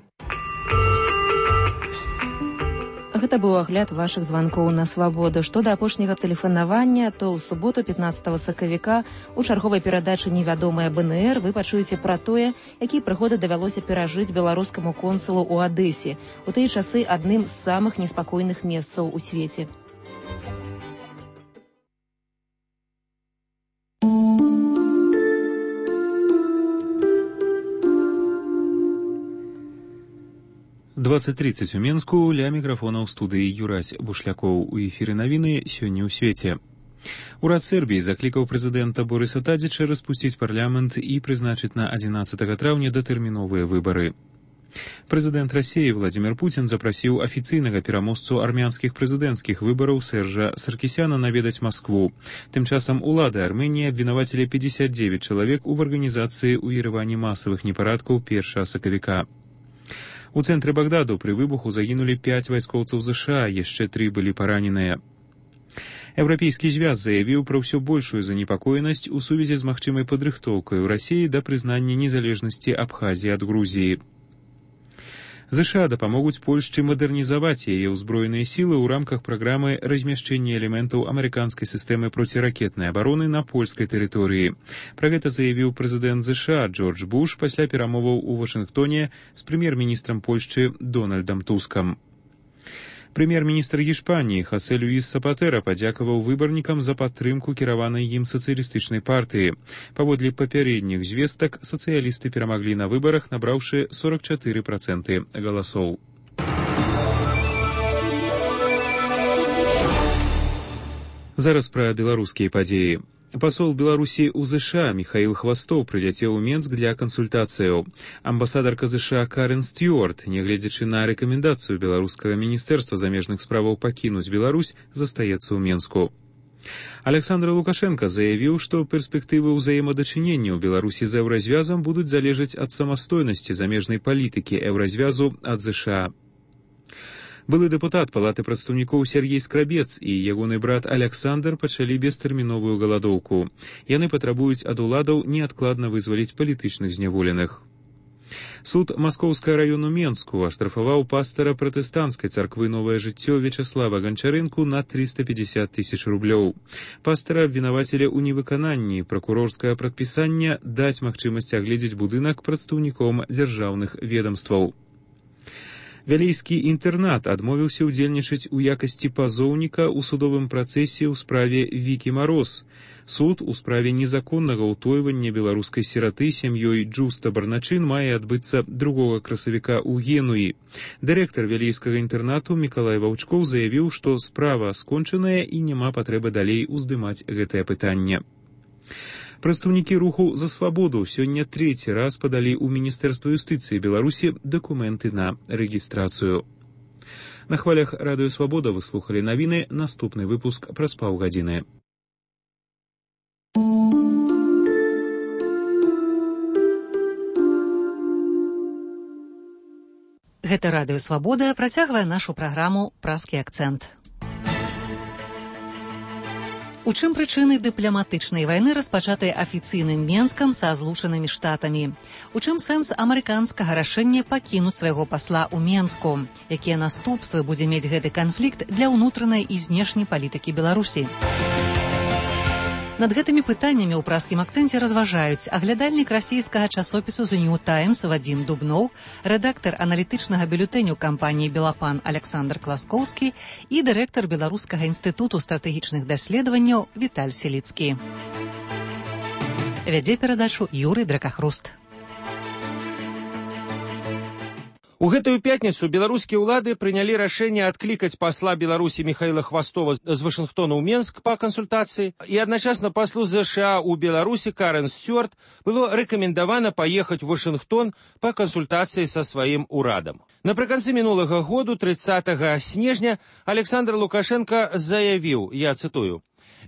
Гэта быў агляд вашых званкоў на свабоду. Што да апошняга тэлефанавання, то ў суботу пятнаццатага сакавіка у чарговай перадачы «Невядомая БНР» вы пачуеце пра тое, якія прыгоды давялося перажыць беларускаму консулу ў Адэсе. У тыя часы адным з самых неспакойных месцаў у свеце. двадцать тридцать у Менску, ля мікрафона ў студыі Юрась Бушлякоў. У эфіры навіны сёння ў свеце. Урад Сербіі заклікаў прэзідэнта Бориса Тадзіча распусціць парламент і прызначыць на адзінаццатага траўня датэрміновыя выбары. Прэзідэнт Расіі Владзімір Пуцін запрасіў афіцыйнага пераможцу армянскіх прэзідэнцкіх выбараў Сержа Саркісяна наведаць Маскву. Тым часам улады Арменіі абвінавацілі пятьдесят девять чалавек у арганізацыі ў Ерэване масавых непарадкаў першага сакавіка. У цэнтры Багдаду пры выбуху загінулі пяць вайскоўцаў ЗША, яшчэ тры былі параненыя. Еўрапейскі звяз заявіў пра ўсё большую занепакоенасць у сувязі з магчымай падрыхтоўкай у Расіі да прызнання незалежнасці Абхазіі ад Грузіі. ЗША дапамогуць Польшчы мадэрнізаваць яе ўзброеныя сілы ў рамках праграмы размяшчэння элементаў амерыканскай сістэмы проціракетнай абароны на польскай тэрыторыі. Пра гэта заявіў прэзідэнт ЗША Джордж Буш пасля перамоваў у Вашынгтоне з прэм'ер-міністрам Польшчы Дональдам Тускам. Прэм'ер-міністр Іспаніі Хосе Люіс Сапатэра падзякаваў выбарнікам за падтрымку кіраванай ім сацыялістычнай партыі. Паводле папярэдніх звестак, сацыялісты перамаглі на выбарах, набраўшы сорок четыре проценты галасоў. Зараз пра беларускія падзеі. Пасол Беларусі ў ЗША Михаил Хвастоў прыляцеў у Менск для кансультацыяў. Амбасадарка ЗША Карен Стюарт, нягледзячы на рэкамендацыю беларускага міністэрства замежных справаў пакінуць Беларусь, застаецца ў Менску. Александр Лукашенко заявіў, што перспектывы ўзаемадачынення ў Беларусі з еўразвязам будуць залежаць ад самастойнасці замежнай палітыкі еўразвязу ад ЗША. Былы дэпутат Палаты прадстаўнікоў Сергей Скрабец і ягоны брат Александр пачалі бестэрміновую галадоўку. Яны патрабуюць ад уладаў неадкладна вызваліць палітычных зняволеных. Суд Маскоўскага раёну Менску аштрафаваў пастара пратэстанцкай царквы «Новае жыццё» Вячаслава Ганчарэнку на триста пятьдесят тысяч рублёў. Пастара абвінавацілі ў невыкананні пракурорскага прадпісання даць магчымасць агледзець будынак прадстаўніком дзяржаўных ведамстваў. Вялейскі інтэрнат адмовіўся ўдзельнічаць у якасці пазоўніка ў судовым працэсе ў справе Вікі Мароз. Суд у справе незаконнага ўтойвання беларускай сіраты сям'ёй Джуста Барначын мае адбыцца другога красавіка ў Генуі. Дырэктар вялейскага інтэрнату Мікалай Ваўчкоў заявіў, што справа скончаная і няма патрэбы далей уздымаць гэтае пытанне. Прадстаўнікі руху «За свабоду» сёння трэці раз падалі ў Міністэрства юстыцыі Беларусі дакументы на рэгістрацыю. На хвалях радыё «Свабода» вы слухалі навіны, наступны выпуск праз паўгадзіны. Гэта радыё «Свабода» працягвае нашу праграму «Празкі акцэнт». У чым прычыны дыпламатычнай вайны, распачатай афіцыйным Менскам са Злучанымі Штатамі? У чым сэнс амерыканскага рашэння пакінуць свайго пасла ў Менску? Якія наступствы будзе мець гэты канфлікт для ўнутранай і знешняй палітыкі Беларусі? Над гэтымі пытаннямі ў празкім акцэнце разважаюць аглядальнік расійскага часопісу «The New Times» Вадзім Дубноў, рэдактар аналітычнага бюлетэню кампаніі «Белапан» Александр Класкоўскі і дырэктар Беларускага інстытуту стратэгічных даследаванняў Віталь Селіцкі. Вядзе перадачу Юрый Дракахруст. У гэтую пятніцу беларускія ўлады прынялі рашэнне адклікаць пасла Беларусі Михаила Хвастова з Вашынгтона ў Менск па кансультацыі, і адначасна паслу ЗША ў Беларусі Карен Стюарт было рэкамендавана паехаць у Вашынгтон па кансультацыі са сваім урадам. Напрыканцы мінулага году, трыццатага снежня, Александр Лукашенко заявіў, я цытую,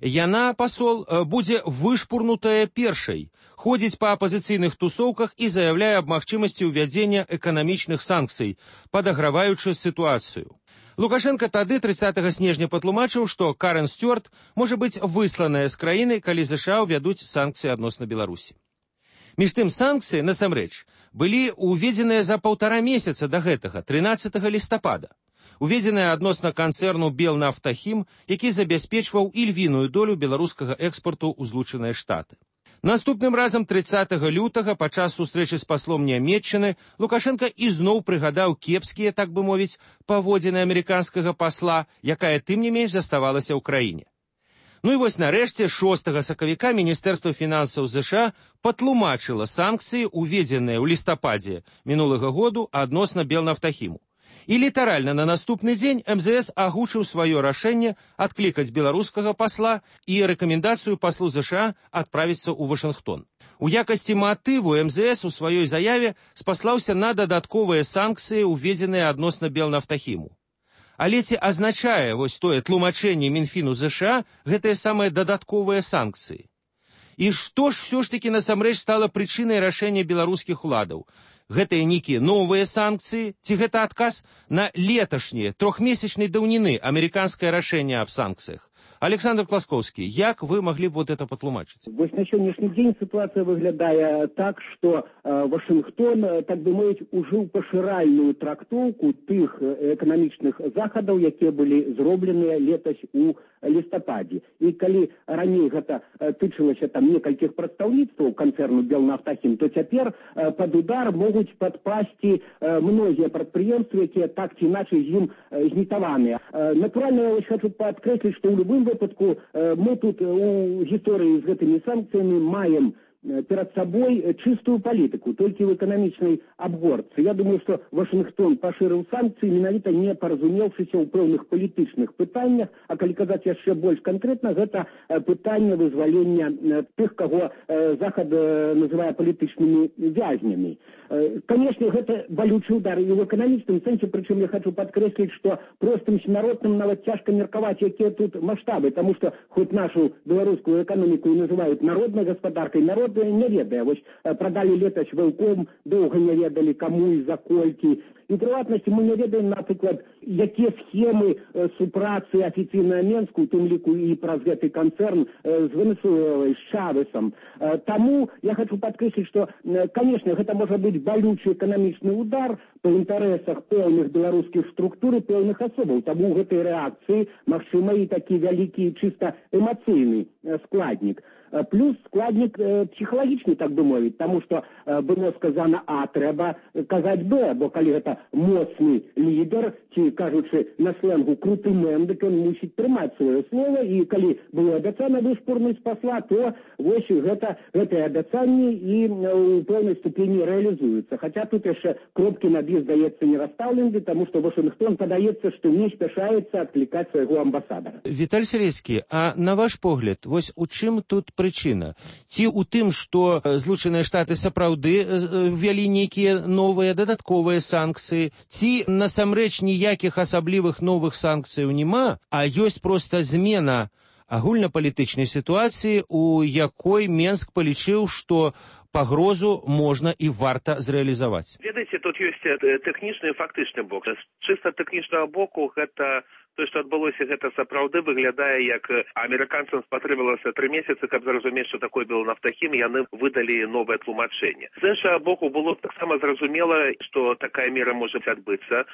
Яна, пасол, будзе вышпурнутая першай, ходзіць па апазіцыйных тусоўках і заяўляе аб магчымасці ўвядзення эканамічных санкцый, падаграваючы сітуацыю. Лукашенко тады трыццатага снежня патлумачыў, што Карен Стюарт можа быць высланая з краіны, калі ЗША ўвядуць санкцыі адносна Беларусі. Між тым, санкцыі, насамрэч, былі ўведзеныя за паўтара месяца да гэтага, трынаццатага лістапада. Уведзеная адносна канцэрну «Белнафтахім», які забяспечваў ільвіную долю беларускага экспарту ў Злучаныя Штаты. Наступным разам трыццатага лютага падчас сустрэчы з паслом Нямецчыны Лукашенко ізноў прыгадаў кепскія, так бы мовіць, паводзіны амерыканскага пасла, якая тым не менш заставалася ў краіне. Ну і вось нарэшце шостага сакавіка Міністэрства фінансаў ЗША патлумачыла санкцыі, уведзеныя ў лістападзе мінулага году адносна «Белнафтахіму». І літаральна на наступны дзень эм зэ эс агучыў сваё рашэнне адклікаць беларускага пасла і рэкамендацыю паслу ЗША адправіцца ў Вашынгтон. У якасці матыву эм зэ эс у сваёй заяве спаслаўся на дадатковыя санкцыі, уведзеныя адносна «Белнафтахіму». Але ці азначае вось тое тлумачэнне Мінфіну ЗША гэтыя самыя дадатковыя санкцыі? І што ж усё ж такі насамрэч стала прычынай рашэння беларускіх уладаў? Гэтыя нейкія новыя санкцыі, ці гэта адказ на леташняе трохмесячнай даўніны амерыканскае рашэнне аб санкцыях? Александр Класкоўскі, як вы могли бы вот это патлумачыць? Вось на сённяшні дзень ситуация выглядае так, что э, Вашингтон, э, так бы мовіць, ужыў пашыральную трактоўку тых эканамічных захадаў, якія былі зробленыя летась у лістападзе. І калі раней гэта э, тычылася там некалькіх прадстаўніцтваў канцэрну «Белнафтахім», то цяпер э, пад удар могуць падпасці э, многія прадпрыемствы, якія так ці іначай з ім э, знітаваныя. Э, натуральна, я хочу падкрэсліць, што ў любым выпадку э, мы тут э, у гісторыі з гэтымі санкцыямі маем перад сабой чыстую палітыку, толькі ў эканамічнай абгортцы. Я думаю, што Вашынгтон пашырыў санкцыі, менавіта не паразумеўшыся ў пэўных палітычных пытаннях, а калі казаць яшчэ больш канкрэтна, гэта пытанне вызвалення тых, каго Захад называе палітычнымі вязнямі. Канешне, гэта балючы удар і ў эканамічным сэнсе, прычым я хочу падкрэсліць, што простым смяротным нават цяжка меркаваць, якія тут маштабы, таму што хоць нашу беларускую эканоміку і называюць народнай гаспадаркай, народ не ведае. Вось прадалі летась вэлком, доўга не ведалі, каму і за колькі. І ў прыватнасці мы не ведаем, напрыклад, якія схемы э, супрацы афіцыйныя Менску, у тым ліку і праз гэты канцэрн э, з Венесуэлай, з Чавесам. Э, таму я хочу падкрэсліць, што, э, канешне, гэта можа быць балючы эканамічны удар па інтарэсах пэўных беларускіх структур і пэўных асобаў. Таму ў гэтай рэакцыі магчыма і такі вялікі чыста эмацыйны э, складнік. Плюс складнік э, псіхалагічны, так бы мовіць, таму што э, было сказана А, трэба казаць Б, бо калі гэта моцны лідар, ці, кажучы на сленгу, круты мэн, дык ён мусіць трымаць сваё слова, і калі было абяцана вышпурнуць пасла, то вось гэта, гэтыя абяцанні і ў пэўнай ступені рэалізуюцца. Хаця тут яшчэ кропкі над «і», здаецца, не расстаўлены, таму што Вашынгтон падаецца, што не спяшаецца адклікаць свайго амбасадара. Віталь Сялецкі, а на ваш погляд, вось у чым тут прычына? Ці ў тым, што Злучаныя Штаты сапраўды ввялі нейкія новыя дадатковыя санкцыі, ці насамрэч ніякіх асаблівых новых санкцыяў няма, а ёсць проста змена агульнапалітычнай сітуацыі, у якой Менск палічыў, што пагрозу можна і варта зрэалізаваць? Ведаеце, тут ёсць тэхнічны і фактычны бок. З чыста тэхнічнага боку гэта тое, што адбылося, гэта сапраўды выглядае, як амерыканцам спатрэбілася тры месяцы, каб зразумець, што такое «Белнафтахім», яны выдалі новае тлумачэнне. З іншага боку, было таксама зразумела, што такая мера можа адбыцца,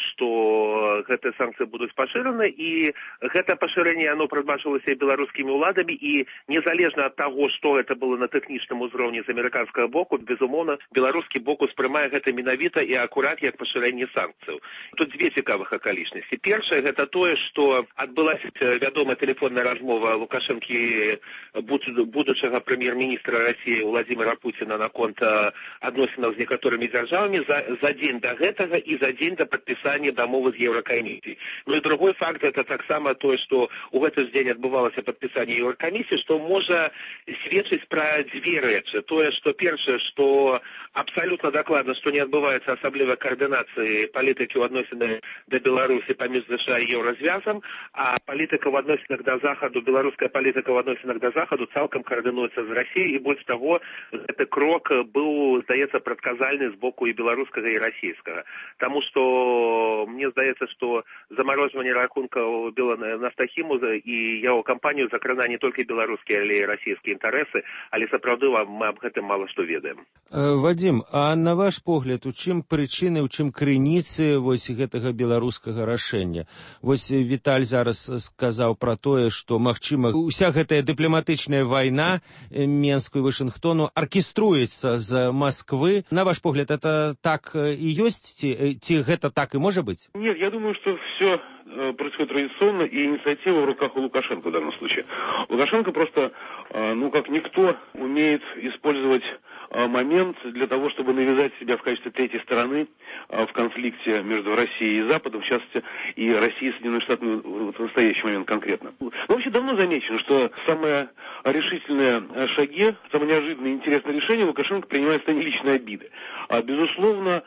што гэтыя санкцыі будуць пашыраны, і гэта пашырэнне, яно прадбачылася і беларускімі ўладамі, і незалежна ад таго, што гэта было на тэхнічным узроўні з амерыканскага боку, безумоўна, беларускі бок успрымае гэта менавіта і акурат як пашырэнне санкцыяў. Тут дзве цікавых акалічнасці. Першае, гэта тое, што адбылася вядомая тэлефонная размова Лукашэнкі, будучага прэм'ер-міністра Расіі Владзіміра Пуціна наконт адносінаў з некаторымі дзяржавамі за, за дзень да гэтага і за дзень да падпісання дамовы з Еўракамісіяй. Ну і другой факт, гэта таксама тое, што ў гэты дзень адбывалася падпісанне Еўракамісіі, што можа сведчыць пра дзве рэчы. Тое, што першае, што абсалютна дакладна, што не адбываецца асаблівай каардынацыі палітыкі ў адносінах да Беларусі паміж ЗША і ўсё развязам, а палітыка в адносінах да захаду, беларуская палітыка в адносінах да захаду цалкам каардынуецца з Расіяй, і больш таго, гэты крок быў, здаецца, прадказальны з боку і беларускага, і расійскага. Таму што мне здаецца, што замарожванне рахункаў Белнафтахіму і яго кампанію закрана не толькі беларускія, але і расійскія інтарэсы, але сапраўды мы аб гэтым мала што ведаем. Вадим, а на ваш погляд, у чым прычыны, у чым крыніцы вось гэтага беларускага рашэння? Вось Віталь зараз сказаў пра тое, што, магчыма, уся гэтая дыпламатычная вайна Менску і Вашынгтону аркеструецца з Москвы. На ваш погляд, это так і ёсць? Ці, ці гэта так и может быть? Нет, я думаю, что все происходит традиционно, и инициатива в руках у Лукашенко в данном случае. Лукашенко просто, ну как никто, умеет использовать момент для того, чтобы навязать себя в качестве третьей стороны в конфликте между Россией и Западом, в частности, и Россией и Соединенными Штатами в настоящий момент конкретно. Но вообще давно замечено, что самые решительные шаги, самые неожиданные и интересные решения Лукашенко принимает в состоянии личной обиды. А, безусловно,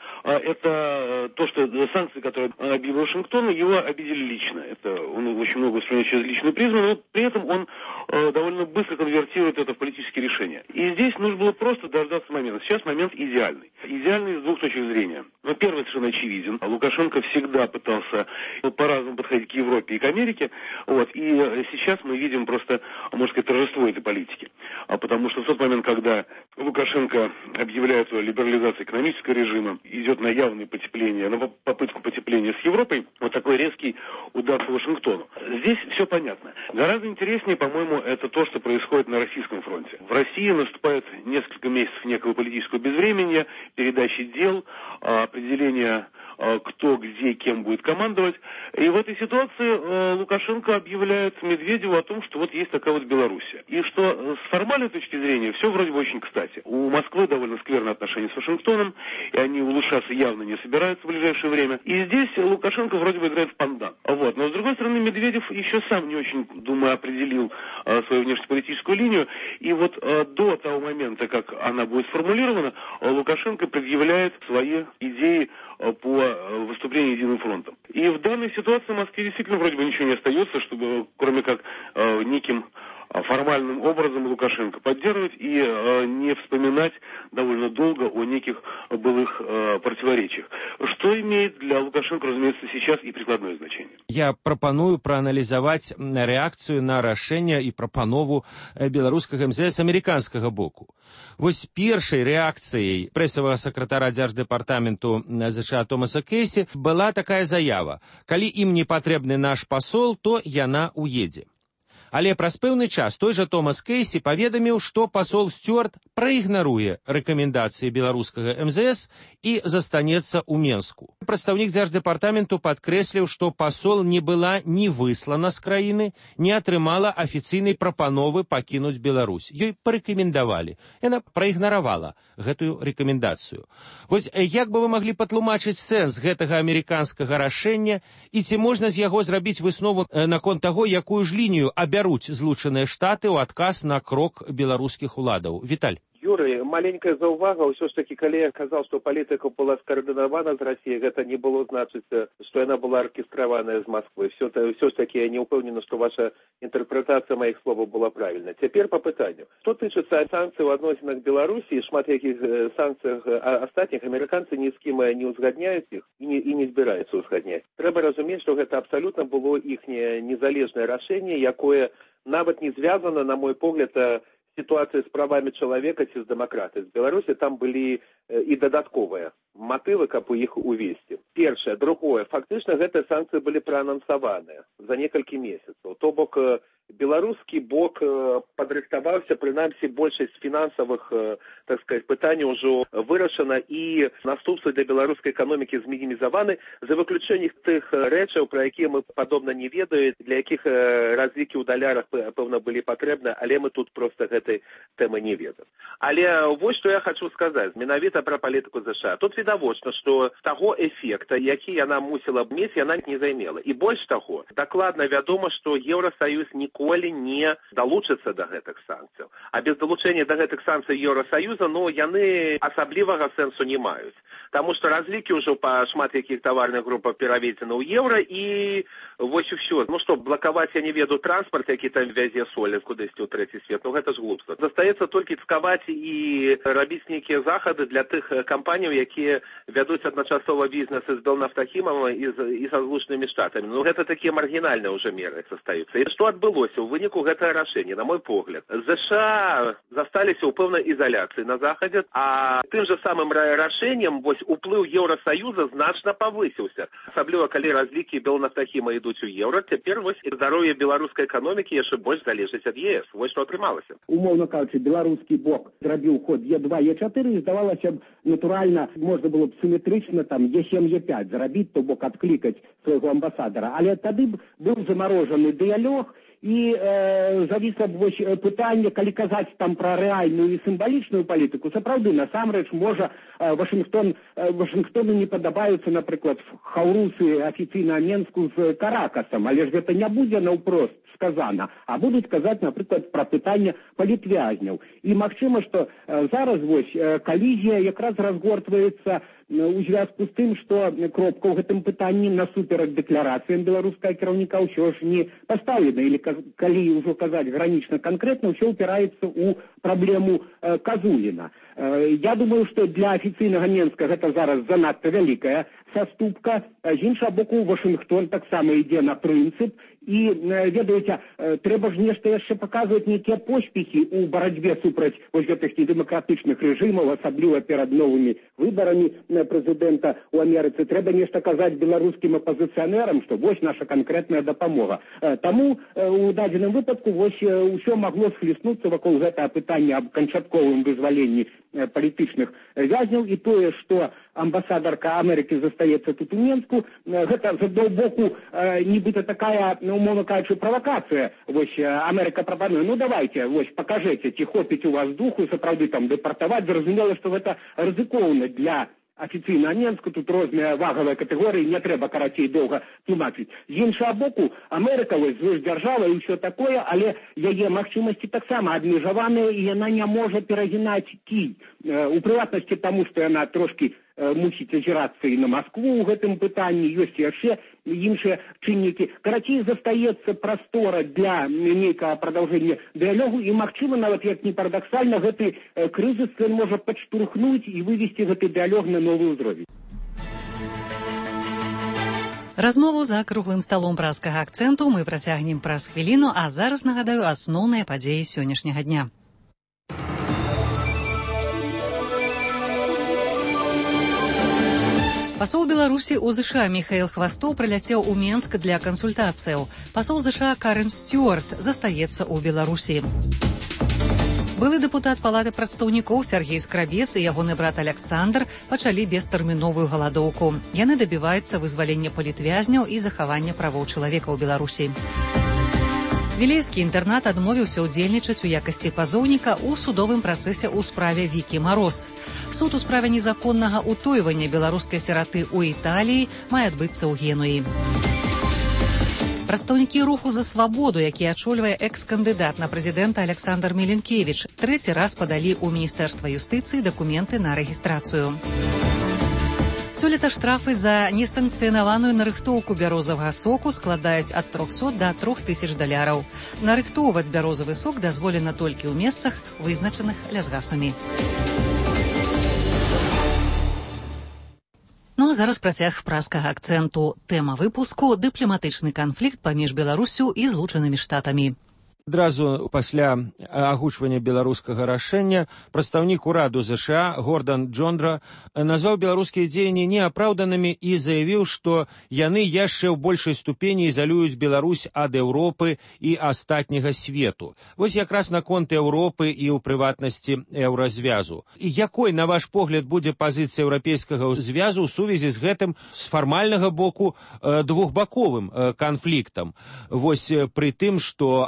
это то, что санкции, которые объявил Вашингтон, его обидели лично. Это он очень много воспринимает через личную призму, но при этом он довольно быстро конвертирует это в политические решения. И здесь нужно было просто дождаться момента. Сейчас момент идеальный. Идеальный с двух точек зрения. Ну, первый совершенно очевиден. Лукашенко всегда пытался по-разному подходить к Европе и к Америке. Вот. И сейчас мы видим просто, можно сказать, торжество этой политики. А потому что в тот момент, когда Лукашенко объявляет о либерализации экономического режима, идет на явное потепление, на попытку потепления с Европой, вот такой резкий удар по Вашингтону. Здесь все понятно. Гораздо интереснее, по-моему, это то, что происходит на российском фронте. В России наступает несколько месяцев некого политического безвременья, передачи дел, определения, кто, где, кем будет командовать. И в этой ситуации Лукашенко объявляет Медведеву о том, что вот есть такая вот Белоруссия. И что с формальной точки зрения все вроде бы очень кстати. У Москвы довольно скверные отношения с Вашингтоном, и они улучшаться явно не собираются в ближайшее время. И здесь Лукашенко вроде бы играет в пандан. Вот. Но с другой стороны, Медведев еще сам не очень, думаю, определил а, свою внешнеполитическую линию. И вот а, до того момента, как она будет сформулирована, а, Лукашенко предъявляет свои идеи а, по а, выступлению Единым фронтом. И в данной ситуации в Москве действительно вроде бы ничего не остается, чтобы, кроме как а, неким формальным образом Лукашенко поддерживать и э, не вспоминать довольно долго о неких былых э, противоречиях. Что имеет для Лукашенко, разумеется, сейчас и прикладное значение. Я прапаную прааналізаваць рэакцыю на рашэнне і прапанову беларускага эм зэ эс амерыканскага боку. Вось першай рэакцыяй прэсавага сакратара дзярждэпартаменту США Томаса Кейсі была такая заява: калі ім не патрэбны наш пасол, то яна уедзе. Але праз пэўны час той жа Томас Кейсі паведаміў, што пасол Стюарт праігнаруе рэкамендацыі беларускага эм зэ эс і застанецца ў Менску. Прадстаўнік дзярждэпартаменту падкрэсліў, што пасол не была ні выслана з краіны, не атрымала афіцыйнай прапановы пакінуць Беларусь. Ёй парэкамендавалі. Яна праігнаравала гэтую рэкамендацыю. Вось як бы вы маглі патлумачыць сэнс гэтага амерыканскага рашэння і ці можна з яго зрабіць выснову наконт таго, якую ж лінію абяруць Злучаныя Штаты ў адказ на крок беларускіх уладаў? Віталь. Юрый, маленькая заўвага, ўсё ж такі, калі я казаў, што палітыка была скаардынавана з Расіяй, гэта не было значыць, што яна была аркестраваная з Москвы. Все, ўсё ж такі я не ўпэўнены, што ваша інтэрпрэтацыя маіх словаў была правільна. Цяпер па пытанню. Што тычыцца санкцый у адносінах Беларусі, шмат якіх санкцыях астатніх, амерыканцы ні з кім не ўзгадняюць іх і не, і не збіраюцца ўзгадняць. Трэба разумець, што гэта абсалютна было іхняе незалежнае рашэнне, якое нават не звязана, на мой погляд, ситуация с правами человека ці з дэмакратыяй. З Беларусі там былі і дадатковыя матывы, каб у іх увесці. Першае. Другое. Фактычна гэтыя санкцыі былі праанансаваныя за некалькі месяцаў. То бок беларускі бок падрыхтаваўся, прынамсі большасць фінансавых, так сказать, пытанняў ўжо вырашана і наступствы для беларускай эканомікі змінімізаваны, за выключэннем тых рэчаў, пра якія мы падобна не ведаем, для якіх разлікі ў далярах пэўна былі патрэбны, але мы тут проста гэтай тэмы не ведаем. Але вось што я хочу сказаць менавіта пра палітыку ЗША. Тут відавочна, што таго эфекта, які яна мусіла б мець, яна не займела. І больш таго, дакладна вядома, што Еўрасаюз не ніколі не далучыцца да гэтых санкцыяў. А без далучэння да гэтых санкцый Еўрасаюза, ну, яны асаблівага сэнсу не маюць. Таму што разлікі ўжо па шмат якіх таварных групах пераведзены ў еўра, і вось і ўсё. Ну што, блакаваць, я не веду, транспарт, які там вязе соль кудысьці ў трэці свет, ну гэта ж глупства. Застаецца толькі цкаваць і рабіць нейкія захады для тых кампаніяў, якія вядуць адначасова бізнесы з Белнафтахімам і з, і са Злучанымі Штатамі. Ну гэта такія маргінальныя ўжо меры застаюцца. І што адбылося ў выніку гэтага рашэння, на мой погляд? ЗША засталіся ў пэўнай изоляцыі на захадзе, а тым жа самым рашэннем вось уплыў Еўрасаюза значна павысіўся. Асабліва, калі разлікі Белнафтахіма ідуць у еўра, цяпер вось здароўе беларускай эканомікі яшчэ больш залежыць ад ЕС. Вось што атрымалася. Умоўна кажучы, беларускі бок зрабіў ход Е два, Е чатыры, і здавалася б, натуральна, можна было б сіметрычна там Е сем, Е пять зарабіць, то бок адклікаць свайго амбасадара. Але тады б быў замарожаны дыялог, і э, завісла б вось пытанне, калі казаць там пра рэальную і сімвалічную палітыку, сапраўды, насамрэч, можа, э, Вашингтон, э, Вашингтону не падабаюцца, напрыклад, хаўрусы афіцыйна Менску з Каракасам, але ж гэта не будзе наўпрост сказана, а будуць казаць, напрыклад, пра пытанне палітвязняў. І магчыма, што э, зараз вось э, калізія якраз разгортваецца у звязку з тым, што кропка ў гэтым пытанні насуперак дэкларацыям беларускага кіраўніка ўсё ж не паставлена, или калі ўжо казаць гранічна канкрэтна, ўсё ўпіраецца ў праблему э, Казуліна. Э, я думаю, што для афіцыйнага Менска гэта зараз занадта вялікая саступка. З іншага боку, Вашингтон таксама ідзе на прынцып, і, э, ведаеце, э, трэба ж нешта яшчэ паказваць нейкія поспехі ў барацьбе супраць вось гэтых недэмакратычных рэжымаў, асабліва перад новымі выбарамі прэзідэнта ў Амерыцы. Трэба нешта казаць беларускім апазіцыянерам, што вось наша канкрэтная дапамога. Таму у дадзеным выпадку вось усё магло схліснуцца вакол гэтага пытання аб канчатковым вызваленні палітычных вязняў, і тое, што амбасадарка Амерыкі застаецца тут у Менску, гэта з аднаго боку нібыта такая, умоўна кажучы, правакацыя. Вось Амерыка прапануе, ну давайте, вось пакажэце, ці хопіць у вас духу сапраўды там дэпартаваць. Зразумела, што гэта рызыкоўна для афіцыйна Менску, тут розныя вагавыя катэгорыі, не трэба карацей доўга тлумачыць. З іншага боку, Амерыка вось звышдзяржава і ўсё такое, але яе магчымасці таксама абмежаваныя, і яна не можа перагінаць кій. У прыватнасці таму, што яна трошкі мусіць азірацца і на Маскву ў гэтым пытанні, ёсць яшчэ іншыя чыннікі. Карацей, застаецца прастора для нейкага прадаўжэння дыялогу, і, магчыма, нават як не парадаксальна, гэты крызіс можа падштурхнуць і вывесці гэты дыялог на новы ўзровень. Размову за круглым сталом праскага акцэнту мы працягнем праз хвіліну, а зараз нагадаю асноўныя падзеі сённяшняга дня. Пасол Беларусі ў ЗША Міхаіл Хвастоў прыляцеў у Менск для кансультацыяў. Пасол ЗША Карен Стюарт застаецца ў Беларусі. Былы дэпутат палаты прадстаўнікоў Сергей Скрабец і ягоны брат Аляксандр пачалі бестэрміновую галадоўку. Яны дабіваюцца вызвалення палітвязняў і захавання правоў чалавека ў Беларусі. Вілейскі інтэрнат адмовіўся ўдзельнічаць у якасці пазоўніка ў судовым працэсе ў справе Вікі Мароз. Суд у справе незаконнага ўтойвання беларускай сіраты ў Італіі мае адбыцца ў Генуі. Прадстаўнікі руху за свабоду, які ачольвае экс-кандыдат на прэзідэнта Аляксандр Меленкевіч, трэці раз падалі ў Міністэрства юстыцыі дакументы на рэгістрацыю. Сёлета штрафы за несанкцыянаваную нарыхтоўку бярозавага соку складаюць ад трохсот да трох тысяч даляраў. Нарыхтоўваць бярозавы сок дазволена толькі ў месцах, вызначаных лясгасамі. Ну а зараз працяг праскага акцэнту. Тэма выпуску – дыпламатычны канфлікт паміж Беларусю і Злучанымі Штатамі. Адразу пасля агучвання беларускага рашэння прадстаўнік ураду ЗША Гордан Джондра назваў беларускія дзеянні неапраўданымі і заявіў, што яны яшчэ ў большай ступені ізалююць Беларусь ад Еўропы і астатняга свету. Вось якраз наконт Еўропы і ў прыватнасці еўразвязу. І якой, на ваш погляд, будзе пазіцыя еўрапейскага звязу ў сувязі з гэтым з фармальнага боку двухбаковым канфліктам? Вось пры тым, што адносіны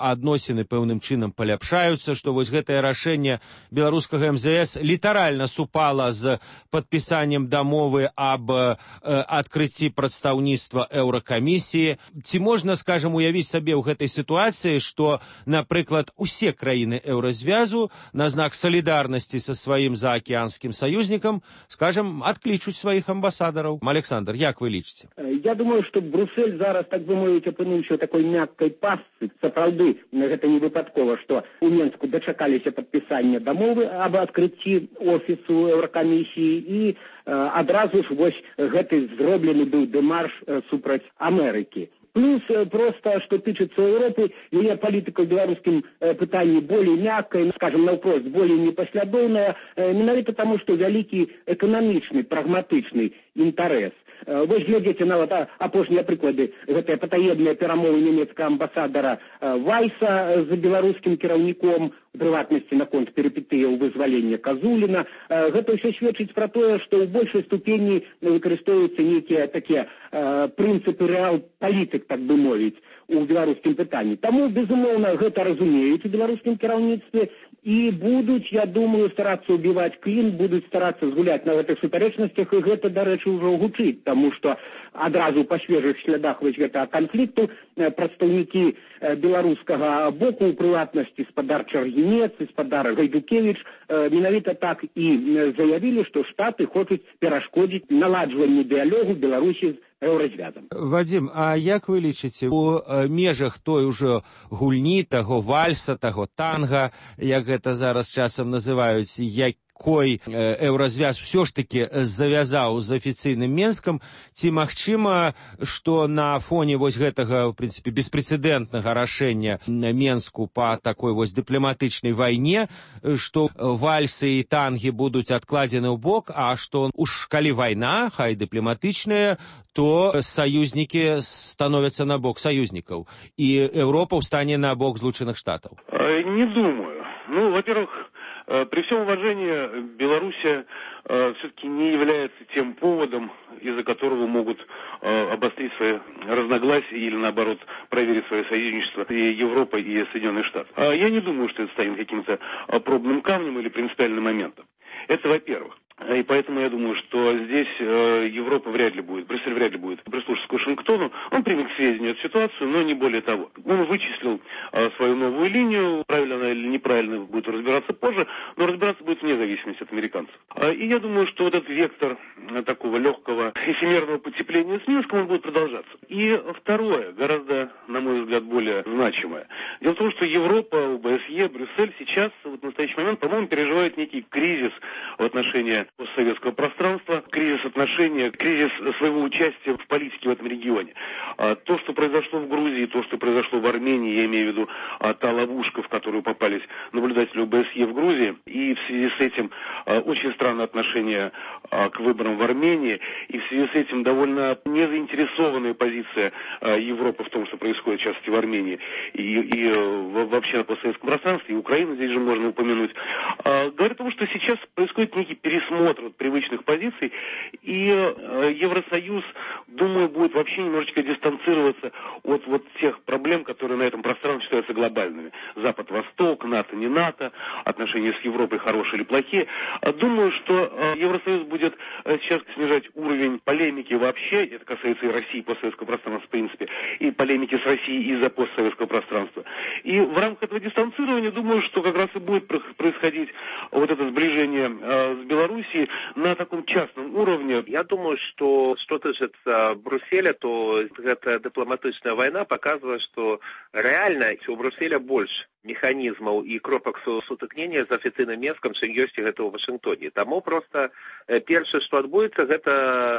адносіны пэўным чынам паляпшаюцца, што вось гэтае рашэнне беларускага эм зэ эс літаральна супала з падпісаннем дамовы аб э, адкрыцці прадстаўніцтва еўракамісіі. Ці можна, скажам, уявіць сабе ў гэтай сітуацыі, што, напрыклад, усе краіны еўразвязу на знак салідарнасці са сваім заакеанскім саюзнікам, скажам, адклічуць сваіх амбасадараў. Александр, як вы лічыце? Я думаю, што Брюссель зараз, так бы мовіць, апынуўся ў такой мяккай пастцы. Сапраўды, гэта не выпадкова, што у Менску дачакаліся падпісання дамовы аб адкрыцці офісу еўракамісіі і э, адразу ж вось гэты зроблены быў дэмарш э, супраць Амерыкі. Плюс просто, что тычется Европы, ее политика в белорусском э, пытании более мягкая, скажем, наўпрост, более непослядовная, э, менавіта тому, что великий экономичный, прагматичный интерес. Э, вось глядзіце на вот, а, апошнія прыклады, гэтыя патаемныя перамовы нямецкага амбасадара э, Вайса з беларускім кіраўніком, у прыватнасці наконт перипетыяў вызвалення Казуліна. Э, гэта ўсё сведчыць пра тое, што ў большай ступені выкарыстоўваюцца нейкія такія э, прынцыпы рэал-палітык, так бы мовіць, у беларускім пытанні. Таму, безумоўна, гэта разумеюць у беларускім кіраўніцтве і будуць, я думаю, старацца ўбіваць клін, будуць старацца згуляць на гэтых супярэчнасцях, і гэта, дарэчы, ўжо гучыць, таму што адразу па свежых слядах вось гэтага канфлікту прадстаўнікі беларускага боку, у прыватнасці спадар Чаргінец і спадар Гайдукевіч, менавіта так і заявілі, што Штаты хочуць перашкодзіць наладжванню дыялогу Беларусі з еўразвязам. Вадзім, а як вы лічыце, у межах той ужо гульні, таго вальса, таго танга, як гэта зараз часам называюць, як кой еўразвяз все ж таки завязаў з афіцыйным Менскам, ці магчыма, што на фоне вось гэтага, в прынцыпе, беспрэцэдэнтнага рашэння Менску па такой вось дыпламатычнай вайне, што вальсы і тангі будуць адкладзены ў бок, а што уж калі вайна, хай дыпламатычная, то саюзнікі становяцца на бок саюзнікаў, і Еўропа ўстане на бок Злучаных Штатаў? Не думаю. Ну, во-первых, при всем уважении, Белоруссия э, все-таки не является тем поводом, из-за которого могут э, обострить свои разногласия или, наоборот, проверить свое союзничество и Европа, и Соединенные Штаты. А я не думаю, что это станет каким-то пробным камнем или принципиальным моментом. Это во-первых. И поэтому я думаю, что здесь э, Европа вряд ли будет, Брюссель вряд ли будет прислушиваться к Вашингтону. Он примет к сведению эту ситуацию, но не более того. Он вычислил э, свою новую линию, правильно она или неправильно, будет разбираться позже, но разбираться будет вне зависимости от американцев. Э, и я думаю, что вот этот вектор э, такого легкого эфемерного потепления с Минском, он будет продолжаться. И второе, гораздо, на мой взгляд, более значимое. Дело в том, что Европа, ОБСЕ, Брюссель сейчас, вот в настоящий момент, по-моему, переживает некий кризис в отношении постсоветского пространства, кризис отношения, кризис своего участия в политике в этом регионе. А, то, что произошло в Грузии, то, что произошло в Армении, я имею в виду а, та ловушка, в которую попались наблюдатели ОБСЕ в Грузии, и в связи с этим а, очень странное отношение а, к выборам в Армении, и в связи с этим довольно незаинтересованная позиция а, Европы в том, что происходит сейчас в Армении, и, и а, вообще на постсоветском пространстве, и Украину здесь же можно упомянуть, а, говорит о том, что сейчас происходит некий пересмотр от привычных позиций, и э, Евросоюз, думаю, будет вообще немножечко дистанцироваться от вот тех проблем, которые на этом пространстве считаются глобальными. Запад-Восток, НАТО, не НАТО, отношения с Европой хорошие или плохие. Думаю, что э, Евросоюз будет э, сейчас снижать уровень полемики вообще, это касается и России, постсоветского пространства в принципе, и полемики с Россией из-за постсоветского пространства. И в рамках этого дистанцирования, думаю, что как раз и будет происходить вот это сближение э, с Белоруссией на таком частном уровне. Я думаю, что что тычыцца Брюсселя, то эта дипломатичная война показывает, что реально у Брюсселя больше механизмаў і кропак сутыкнення з афіцыйным Менскам, чым ёсць гэта ў Вашынгтоне. Таму проста першае, што адбудзецца, гэта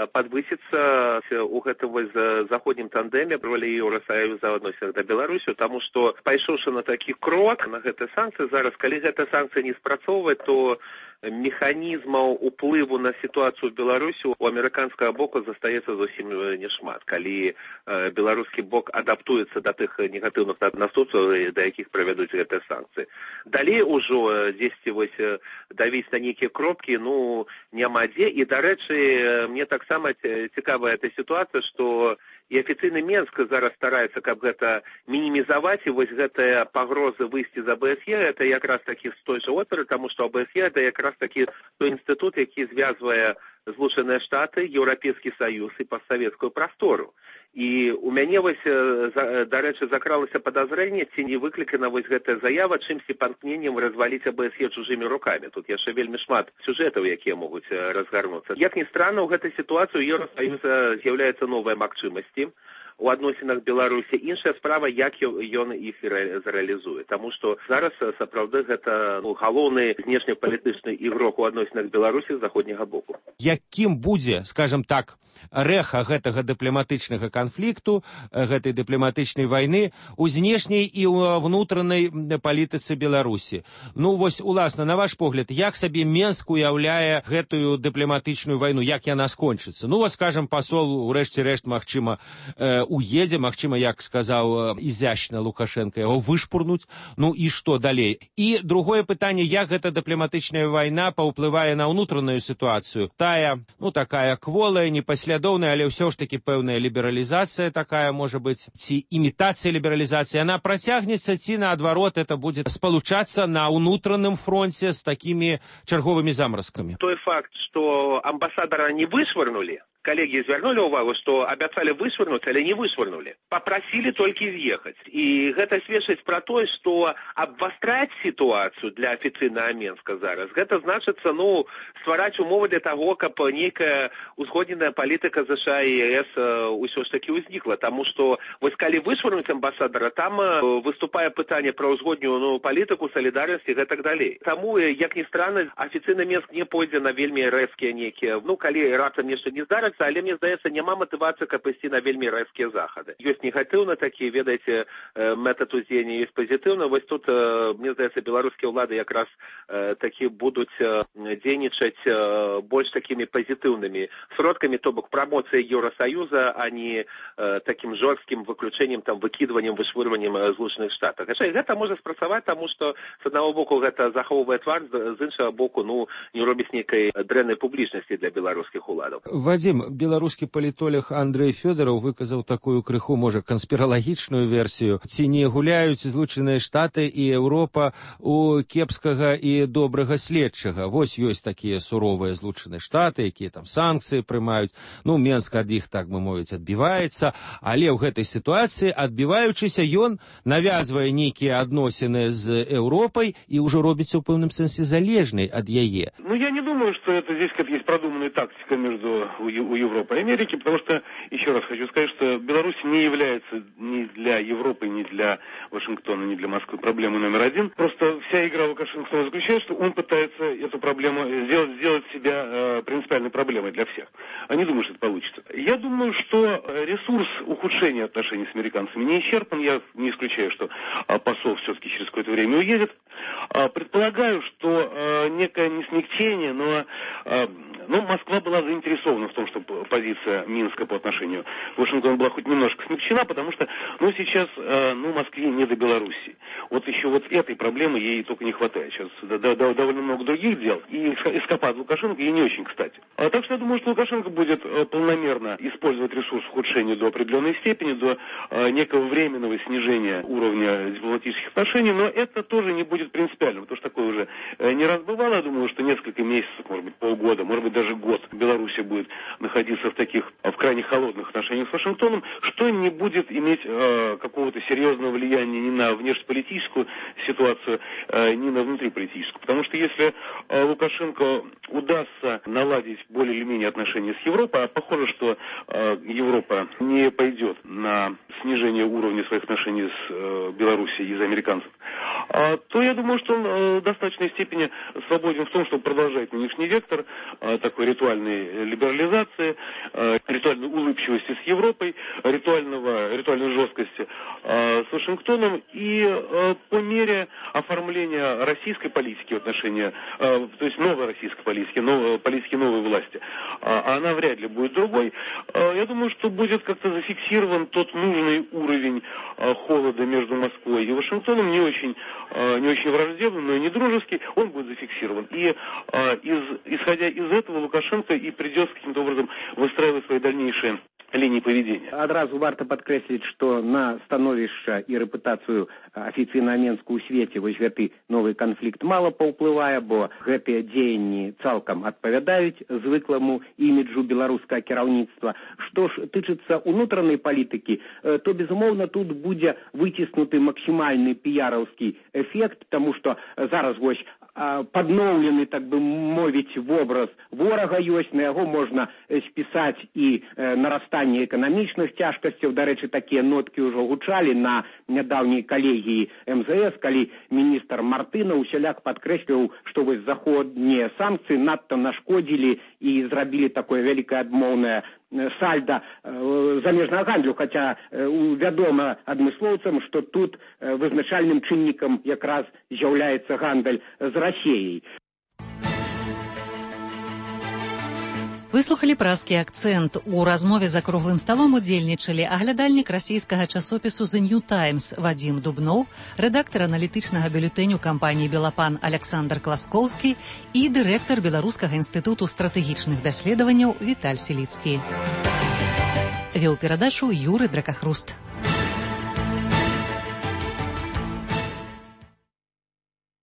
подвысіцца у гэтым вось заходнім тандеме роли Еўрасаюза ў адносінах да Беларусі, таму што пайшоўшы на такі крок, на гэтыя санкцыі зараз, калі гэта санкцыі не спрацоўваюць, то механізмаў уплыву на сітуацыю ў Беларусі у амерыканскага боку застаецца зусім няшмат. Калі беларускі бок адаптуецца да тых негатыўных наступстваў, да якіх правядуць гэтыя санкцыі. Далей ужо дзесьці вось давіць на нейкія кропкі, ну, няма дзе. І, дарэчы, мне таксама цікавая эта сітуацыя, што І афіцыйны Менск зараз стараецца, каб гэта мінімізаваць, і вось гэтая пагроза выйсці з АБСЕ, это якраз такі з той жа оперы, таму што АБСЕ это якраз такі той інстытут, які звязвае Злучаныя Штаты, Еўрапейскі Саюз і постсавецкую прастору. І у мяне вось, дарэчы, закралася падазрэнне, ці не выклікана вось гэтая заява чымсьці памкненнем разваліць АБСЕ чужымі рукамі. Тут яшчэ вельмі шмат сюжэтаў, якія могуць разгарнуцца. Як ні странна, у гэтай сітуацыі у Еўрасаюза з'яўляецца новыя магчымасці у адносінах Беларусі. Іншая справа, як ён іх зрэалізуе. Таму што зараз сапраўды гэта ну, галоўны знешнепалітычны ігрок у адносінах Беларусі з заходняга боку. Якім будзе, скажем так, рэха гэтага дыпламатычнага канфлікту, гэтай дыпламатычнай вайны у знешняй і ў внутранай палітыцы Беларусі? Ну вось, уласна, на ваш погляд, як сабе Менск уяўляе гэтую дыпламатычную вайну, як яна скончыцца? Ну, вас, скажем, пасол, урэшце рэшт, магчыма, уедзе, магчыма, як сказаў ізящна Лукашенко, яго вышпурнуць, ну і што далей? І другое пытанне, як гэта дыпламатычная вайна паўплывае на ўнутраную сітуацыю? Тая, ну, такая кволая, непаслядоўная, але ўсё ж такі пэўная лібералізацыя такая, можа быць, ці імітацыя лібералізацыі, яна працягнецца, ці наадварот, это будзе спалучацца на ўнутраным фронце з такімі чарговымі замразкамі? Той факт, што амбасадара не вышвырнулі, коллеги звярнули увагу, што абяцалі вышвырнуць, але не вышвырнулі. Папрасілі толькі з'ехаць. І гэта сведчыць пра тое, што абвастраць сітуацыю для афіцыйнага Менска зараз, гэта значыцца, ну, ствараць умовы для таго, каб нейкая узгодненая палітыка ЗША і ЕС ўсё ж такі ўзнікла. Таму што, вось калі вышвырнуць амбасадара, там выступае пытанне пра ўзгодненую палітыку, салідарнасці і гэтак далей. Таму, як ні странна, афіцыйны Менск не пойдзе на вельмі рэзкія нейкія, ну, калі раптам нешта не здарыцца, але, мне здаецца, няма матывацыі, каб ісці на вельмі рэзкія захады. Ёсць негатыўна такія, ведаеце, метад уздзеяння, ёсць пазітыўна. Вось тут, мне здаецца, беларускія ўлады якраз такі будуць дзейнічаць больш такімі пазітыўнымі сродкамі, то бок прамоцыя Еўрасаюза, а не такім жорсткім выключэннем, там, выкідваннем, вышвырваннем Злучаных Штатаў. Хаця гэта можа спрацаваць, таму што з аднаго боку гэта захоўвае твар, з іншага боку, ну, не робіць нейкай дрэннай публічнасці для беларускіх уладаў. Вадзім, беларускі палітолог Андрэй Фёдараў выказаў такую крыху, можа, канспіралагічную версію. Ці не гуляюць Злучаныя Штаты і Еўропа у кепскага і добрага следчага? Вось ёсць такія суровыя Злучаныя Штаты, якія там санкцыі прымаюць. Ну, Менск ад іх, так бы мовіць, адбіваецца. Але ў гэтай сітуацыі, адбіваючыся, ён навязвае нейкія адносіны з Еўропай і ўжо робіцца ў пэўным сэнсе залежнай ад яе. Ну, я не думаю, что это здесь как есть продуманная тактика между у Европы и Америки, потому что, еще раз хочу сказать, что Беларусь не является ни для Европы, ни для Вашингтона, ни для Москвы проблемой номер один. Просто вся игра Лукашенко заключается, что он пытается эту проблему сделать, сделать себя э, принципиальной проблемой для всех. А не думаю, что это получится. Я думаю, что ресурс ухудшения отношений с американцами не исчерпан. Я не исключаю, что э, посол все-таки через какое-то время уедет. Э, предполагаю, что э, некое не смягчение, но... Э, Ну, Москва была заинтересована в том, чтобы позиция Минска по отношению к Вашингтону была хоть немножко смягчена, потому что, ну, сейчас, э, ну, Москве не до Белоруссии. Вот еще вот этой проблемы ей только не хватает. Сейчас да, да, довольно много других дел. И эскапад Лукашенко ей не очень кстати. А, так что я думаю, что Лукашенко будет э, полномерно использовать ресурс ухудшения до определенной степени, до э, некого временного снижения уровня дипломатических отношений, но это тоже не будет принципиальным, потому что такое уже э, не раз бывало. Я думаю, что несколько месяцев, может быть, полгода, может быть, даже год Белоруссия будет находиться в таких, в крайне холодных отношениях с Вашингтоном, что не будет иметь э, какого-то серьезного влияния ни на внешнеполитическую ситуацию, э, ни на внутриполитическую. Потому что если э, Лукашенко удастся наладить более или менее отношения с Европой, а похоже, что э, Европа не пойдет на снижение уровня своих отношений с э, Белоруссией из-за американцев, э, то я думаю, что он э, в достаточной степени свободен в том, чтобы продолжать нынешний вектор э, такой ритуальной либерализации, э, ритуальной улыбчивости с Европой, ритуального, ритуальной жесткости э, с Вашингтоном и э, по мере оформления российской политики в отношении, э, то есть новой российской политики, новой, политики новой власти, а она вряд ли будет другой, э, я думаю, что будет как-то зафиксирован тот нужный уровень э, холода между Москвой и Вашингтоном, не очень, э, не очень враждебный, но и не дружеский, он будет зафиксирован. И э, из, исходя из этого Лукашенко и придется каким-то образом выстраивать свои дальнейшие линии поведения. Адразу варта падкрэсліць, што на становішча і рэпутацыю афіцыйна Менску ў свеце вось гэты новы канфлікт мала паўплывае, бо гэтыя дзеянні цалкам адпавядаюць звыкламу іміджу беларускага кіраўніцтва. Што ж тычыцца ўнутранай палітыкі, то, безумоўна, тут будзе выціснуты максімальны піяраўскі эфект, таму што зараз вось падноўлены, так бы мовіць, вобраз ворага ёсць, на яго можна спісаць і нарастанне эканамічных цяжкасцяў. Дарэчы, такія ноткі ўжо гучалі на нядаўняй калегіі эм зэ эс, калі міністр Мартына усяляк падкрэсліваў, што вось заходнія санкцыі надта нашкодзілі і зрабілі такое вялікае адмоўнае сальда замежнага гандлю, хаця вядома адмыслоўцам, што тут вызначальным чыннікам якраз з'яўляецца гандаль з Расіяй. Выслухалі празкі акцэнт. У размове за круглым сталом удзельнічалі аглядальнік расійскага часопісу «The New Times» Вадзім Дубноў, рэдактар аналітычнага бюлетэню кампаніі «Белапан» Аляксандр Класкоўскі і дырэктар Беларускага інстытуту стратэгічных даследаванняў Віталь Селіцкі. Вёў перадачу Юры Дракахруст.